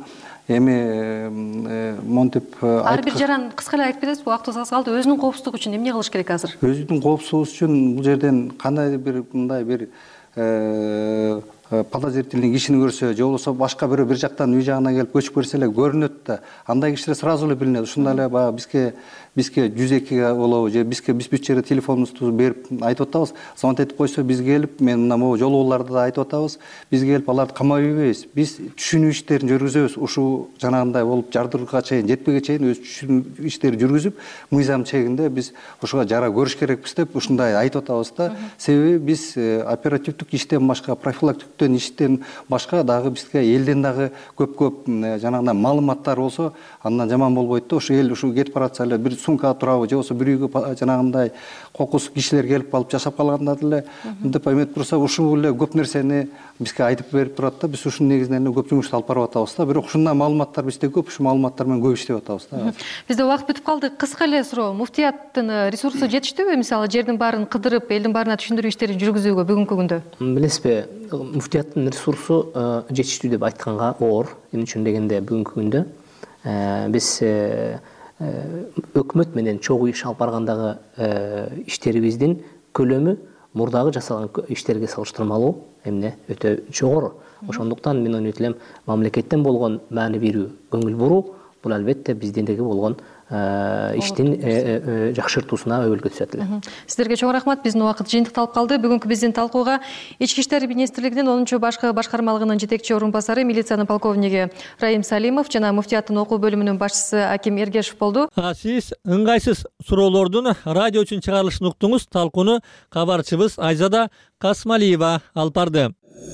Эми монтип ар бир жаран кыска эле айтып кетесизби? Убактыбыз аз калды. Өзүнүн коопсуздугу үчүн эмне кылыш керек азыр? Өзүнүн коопсуздугу үчүн бул жерден кандай бир мындай бир подозрительный кишини көрсө же болбосо башка бирөө бир жактан үй жагына келип көчүп көрсө эле көрүнөт да, андай кишилер сразу эле билинет. Ушундай эле баягы бизге бизге жүз экиге болобу же бизге биз бүт жерде телефонубузду берип айтып атабыз, звонок этип койсо биз келип, мен мына могу жолоолорду да айтып атабыз, биз келип аларды камап ийбейбиз. Биз түшүнүү иштерин жүргүзөбүз. Ушул жанагындай болуп жардырууга чейин жетпеге чейин өз түшүнүү иштерин жүргүзүп, мыйзам чегинде биз ошого жара көрүш керекпиз деп ушундай айтып атабыз да. Себеби биз оперативдик иштен башка, профилактиктен иштен башка дагы бизге элден дагы көп-көп жанагындай маалыматтар болсо, андан жаман болбойт да. Ошо эл ушу кетип баратса эле бир сумкага турабы же болбосо бир үйгө жанагындай кокус кишилер келип алып жашап калганда деле мынтип эметип турса, ушул эле көп нерсени бизге айтып берип турат да. Биз ушунун негизинен эле көп жумушту алып барып атабыз да. Бирок ушундай маалыматтар бизде көп, ушул маалыматтар менен көп иштеп атабыз да. Бизде убакыт бүтүп калды. Кыска эле суроо. Муфтияттын ресурсу жетиштүүбү? Мисалы, жердин баарын кыдырып, элдин баарына түшүндүрүү иштерин жүргүзүүгө бүгүнкү күндө? Билесизби, муфтияттын ресурсу жетиштүү деп айтканга оор. Эмне үчүн дегенде бүгүнкү күндө биз өкмөт менен чогуу иш алып баргандагы иштерибиздин көлөмү мурдагы жасалган иштерге салыштырмалуу эмне өтө жогору. Ошондуктан мен ойлойт элем, мамлекеттен болгон маани берүү, көңүл буруу бул албетте биздендеги болгон иштин жакшыртуусуна өбөлгө түшөт эле. Сиздерге чоң рахмат. Биздин убакыт жыйынтыкталып калды. Бүгүнкү биздин талкууга Ички иштер министрлигинин онунчу башкы башкармалыгынын жетекчи орун басары, милициянын полковниги Раим Салимов жана муфтияттын окуу бөлүмүнүн башчысы Аким Эргешев болду. Сиз ыңгайсыз суроолордун радио үчүн чыгарылышын уктуңуз. Талкууну кабарчыбыз Айзада Касмалиева алып барды.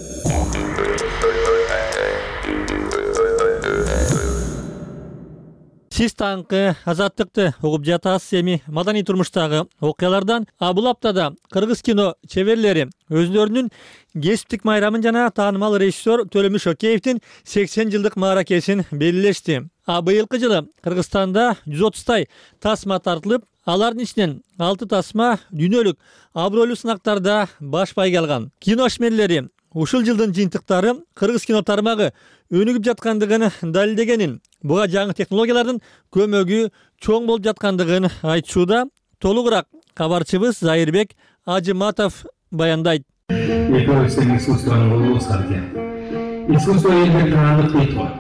Сиз таңкы азаттыкты угуп жатасыз. Эми маданий турмуштагы окуялардан бул аптада кыргыз кино чеберлери өзлөрүнүн кесиптик майрамын жана таанымал режиссер Төлөмүш Океевдин сексен жылдык мааракесин белгилешти. А быйылкы жылы Кыргызстанда жүз отуздай тасма тартылып, алардын ичинен алты тасма дүйнөлүк абройлуу сынактарда баш байге алган. Кино ишмерлери ушул жылдын жыйынтыктары кыргыз кино тармагы өнүгүп жаткандыгын далилдегенин, буга жаңы технологиялардын көмөгү чоң болуп жаткандыгын айтышууда. Толугураак кабарчыбыз Зайырбек Ажыматов баяндайт. Экөөбүздүн искусствонун улуусу бар экен. Искусство элдин таандык дейт го.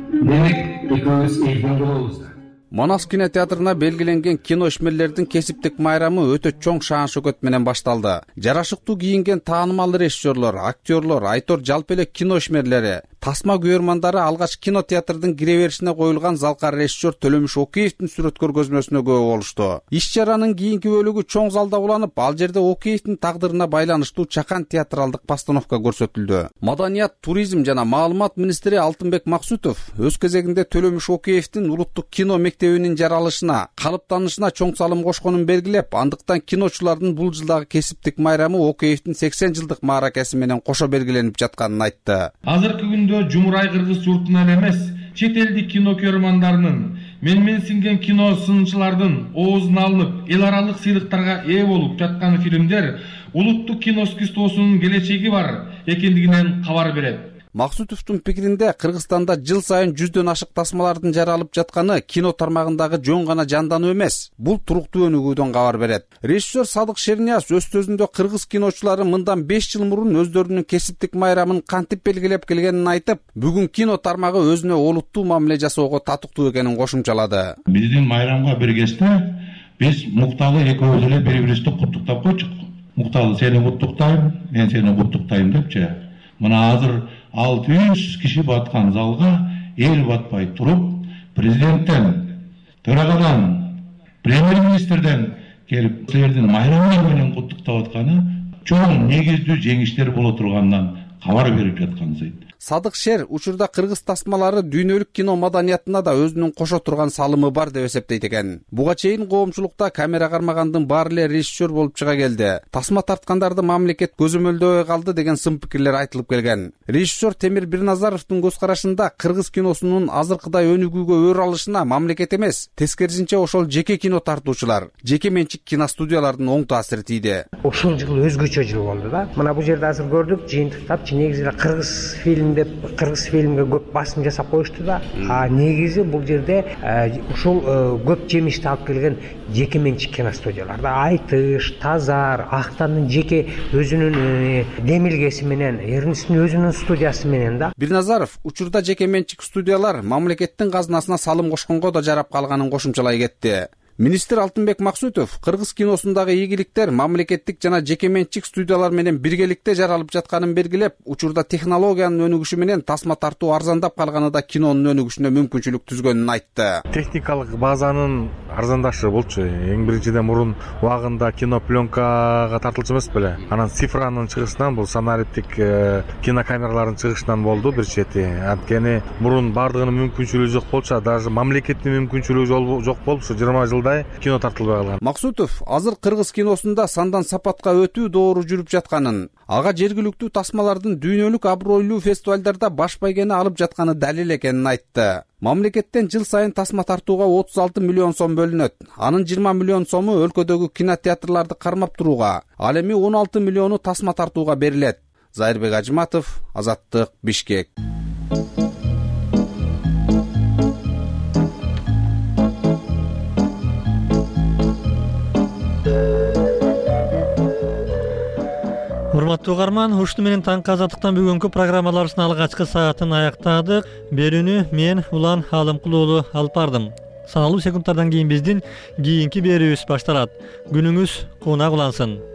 Демек, экөөбүз элдин болобуз. Манас кинотеатрына белгиленген кино ишмерлердин кесиптик майрамы өтө чоң шаан шөкөт менен башталды. Жарашыктуу кийинген таанымал режиссерлор, актерлор, айтор жалпы эле кино ишмерлери, тасма көрөрмандары алгач кинотеатрдын кире беришине коюлган залка режиссер Төлөмүш Океевдин сүрөт көргөзмөсүнө күбө болушту. Иш чаранын кийинки бөлүгү чоң залда уланып, ал жерде Океевдин тагдырына байланыштуу чакан театралдык постановка көрсөтүлдү. Маданият, туризм жана маалымат министри Алтынбек Максутов өз кезегинде Төлөмүш Океевдин улуттук кино мектебинин жаралышына, калыптанышына чоң салым кошконун белгилеп, андыктан киночулардын бул жылдагы кесиптик майрамы Океевдин сексен жылдык мааракеси менен кошо белгиленип жатканын айтты. Азыркы күндө жумурай кыргыз журтунан эле эмес, чет элдик кино көрөрмандарынын, менменсинген кино сынчылардын оозун алынып, эл аралык сыйлыктарга ээ болуп жаткан фильмдер улуттук кино искусствосунун келечеги бар экендигинен кабар берет. Максутовдун пикиринде, Кыргызстанда жыл сайын жүздөн ашык тасмалардын жаралып жатканы кино тармагындагы жөн гана жандануу эмес, бул туруктуу өнүгүүдөн кабар берет. Режиссер Садык Шернияз өз сөзүндө кыргыз киночулары мындан беш жыл мурун өздөрүнүн кесиптик майрамын кантип белгилеп келгенин айтып, бүгүн кино тармагы өзүнө олуттуу мамиле жасоого татыктуу экенин кошумчалады. Биздин майрамга бергесте биз Мукталы экөөбүз эле бири-бирибизди куттуктап койчук. Мукталы, сени куттуктайм, мен сени куттуктайм депчи. Мына азыр алты жүз киши баткан залга эл батпай туруп, президенттен, төрагадан, премьер-министрден келип силердин майрамыңар менен куттуктап атканы чоң негиздүү жеңиштер боло турганынан кабар берип жаткансыз. Садык Шер учурда кыргыз тасмалары дүйнөлүк кино маданиятына да өзүнүн кошо турган салымы бар деп эсептейт экен. Буга чейин коомчулукта камера кармагандын баары эле режиссер болуп чыга келди. Тасма тарткандарды мамлекет көзөмөлдөбөй калды деген сын пикирлер айтылып келген. Режиссер Темир Бирназаровдун көз карашында кыргыз киносунун азыркыдай өнүгүүгө өр алышына мамлекет эмес, тескерисинче ошол жеке кино тартуучулар, жеке менчик киностудиялардын оң таасири тийди. Ушул жыл өзгөчө жыл болду да. Мына бул жерде азыр көрдүк, жыйынтыктап, негизи кыргыз фильм деп кыргыз фильмге көп басым жасап коюшту да. А негизи бул жерде ушул көп жемишти алып келген жеке менчик киностудиялар да. Айтыш, Тазар, Актандын жеке өзүнүн демилгеси менен, Эрнисттин өзүнүн студиясы менен да. Бирназаров учурда жеке менчик студиялар мамлекеттин казынасына салым кошконго да жарап калганын кошумчалай кетти. Министр Алтынбек Максутов кыргыз киносундагы ийгиликтер мамлекеттик жана жеке менчик студиялар менен биргеликте жаралып жатканын белгилеп, учурда технологиянын өнүгүшү менен тасма тартуу арзандап калганы да кинонун өнүгүшүнө мүмкүнчүлүк түзгөнүн айтты. Техникалык базанын арзандашы болчу. Эң биринчиден мурун убагында кино пленкага тартылчу эмес беле. Анан цифранын чыгышынан, бул сонаритик кинокамералардын чыгышынан болду бир чети. Анткени мурун бардыгынын мүмкүнчүлүгү жок болчу, даже мамлекеттин мүмкүнчүлүгү жок болчу. жыйырма жыл кино тартылбай калган. Максутов азыр кыргыз киносунда сандан сапатка өтүү доору жүрүп жатканын, ага жергиликтүү тасмалардын дүйнөлүк абройлуу фестивалдарда баш байгени алып жатканы далил экенин айтты. Мамлекеттен жыл сайын тасма тартууга отуз алты миллион сом бөлүнөт. Анын жыйырма миллион сому өлкөдөгү кинотеатрларды кармап турууга, ал эми он алты миллиону тасма тартууга берилет. Зайырбек Ажыматов, Азаттык, Бишкек. Урматтуу угарман, ушуну менен таңкы Азаттыктан бүгүнкү программаларыбыздын алгачкы саатын аяктадык. Берүүнү мен Улан Алымкул уулу алып бардым. Саналуу секундтардан кийин биздин кийинки берүүбүз башталат. Күнүңүз куунак улансын.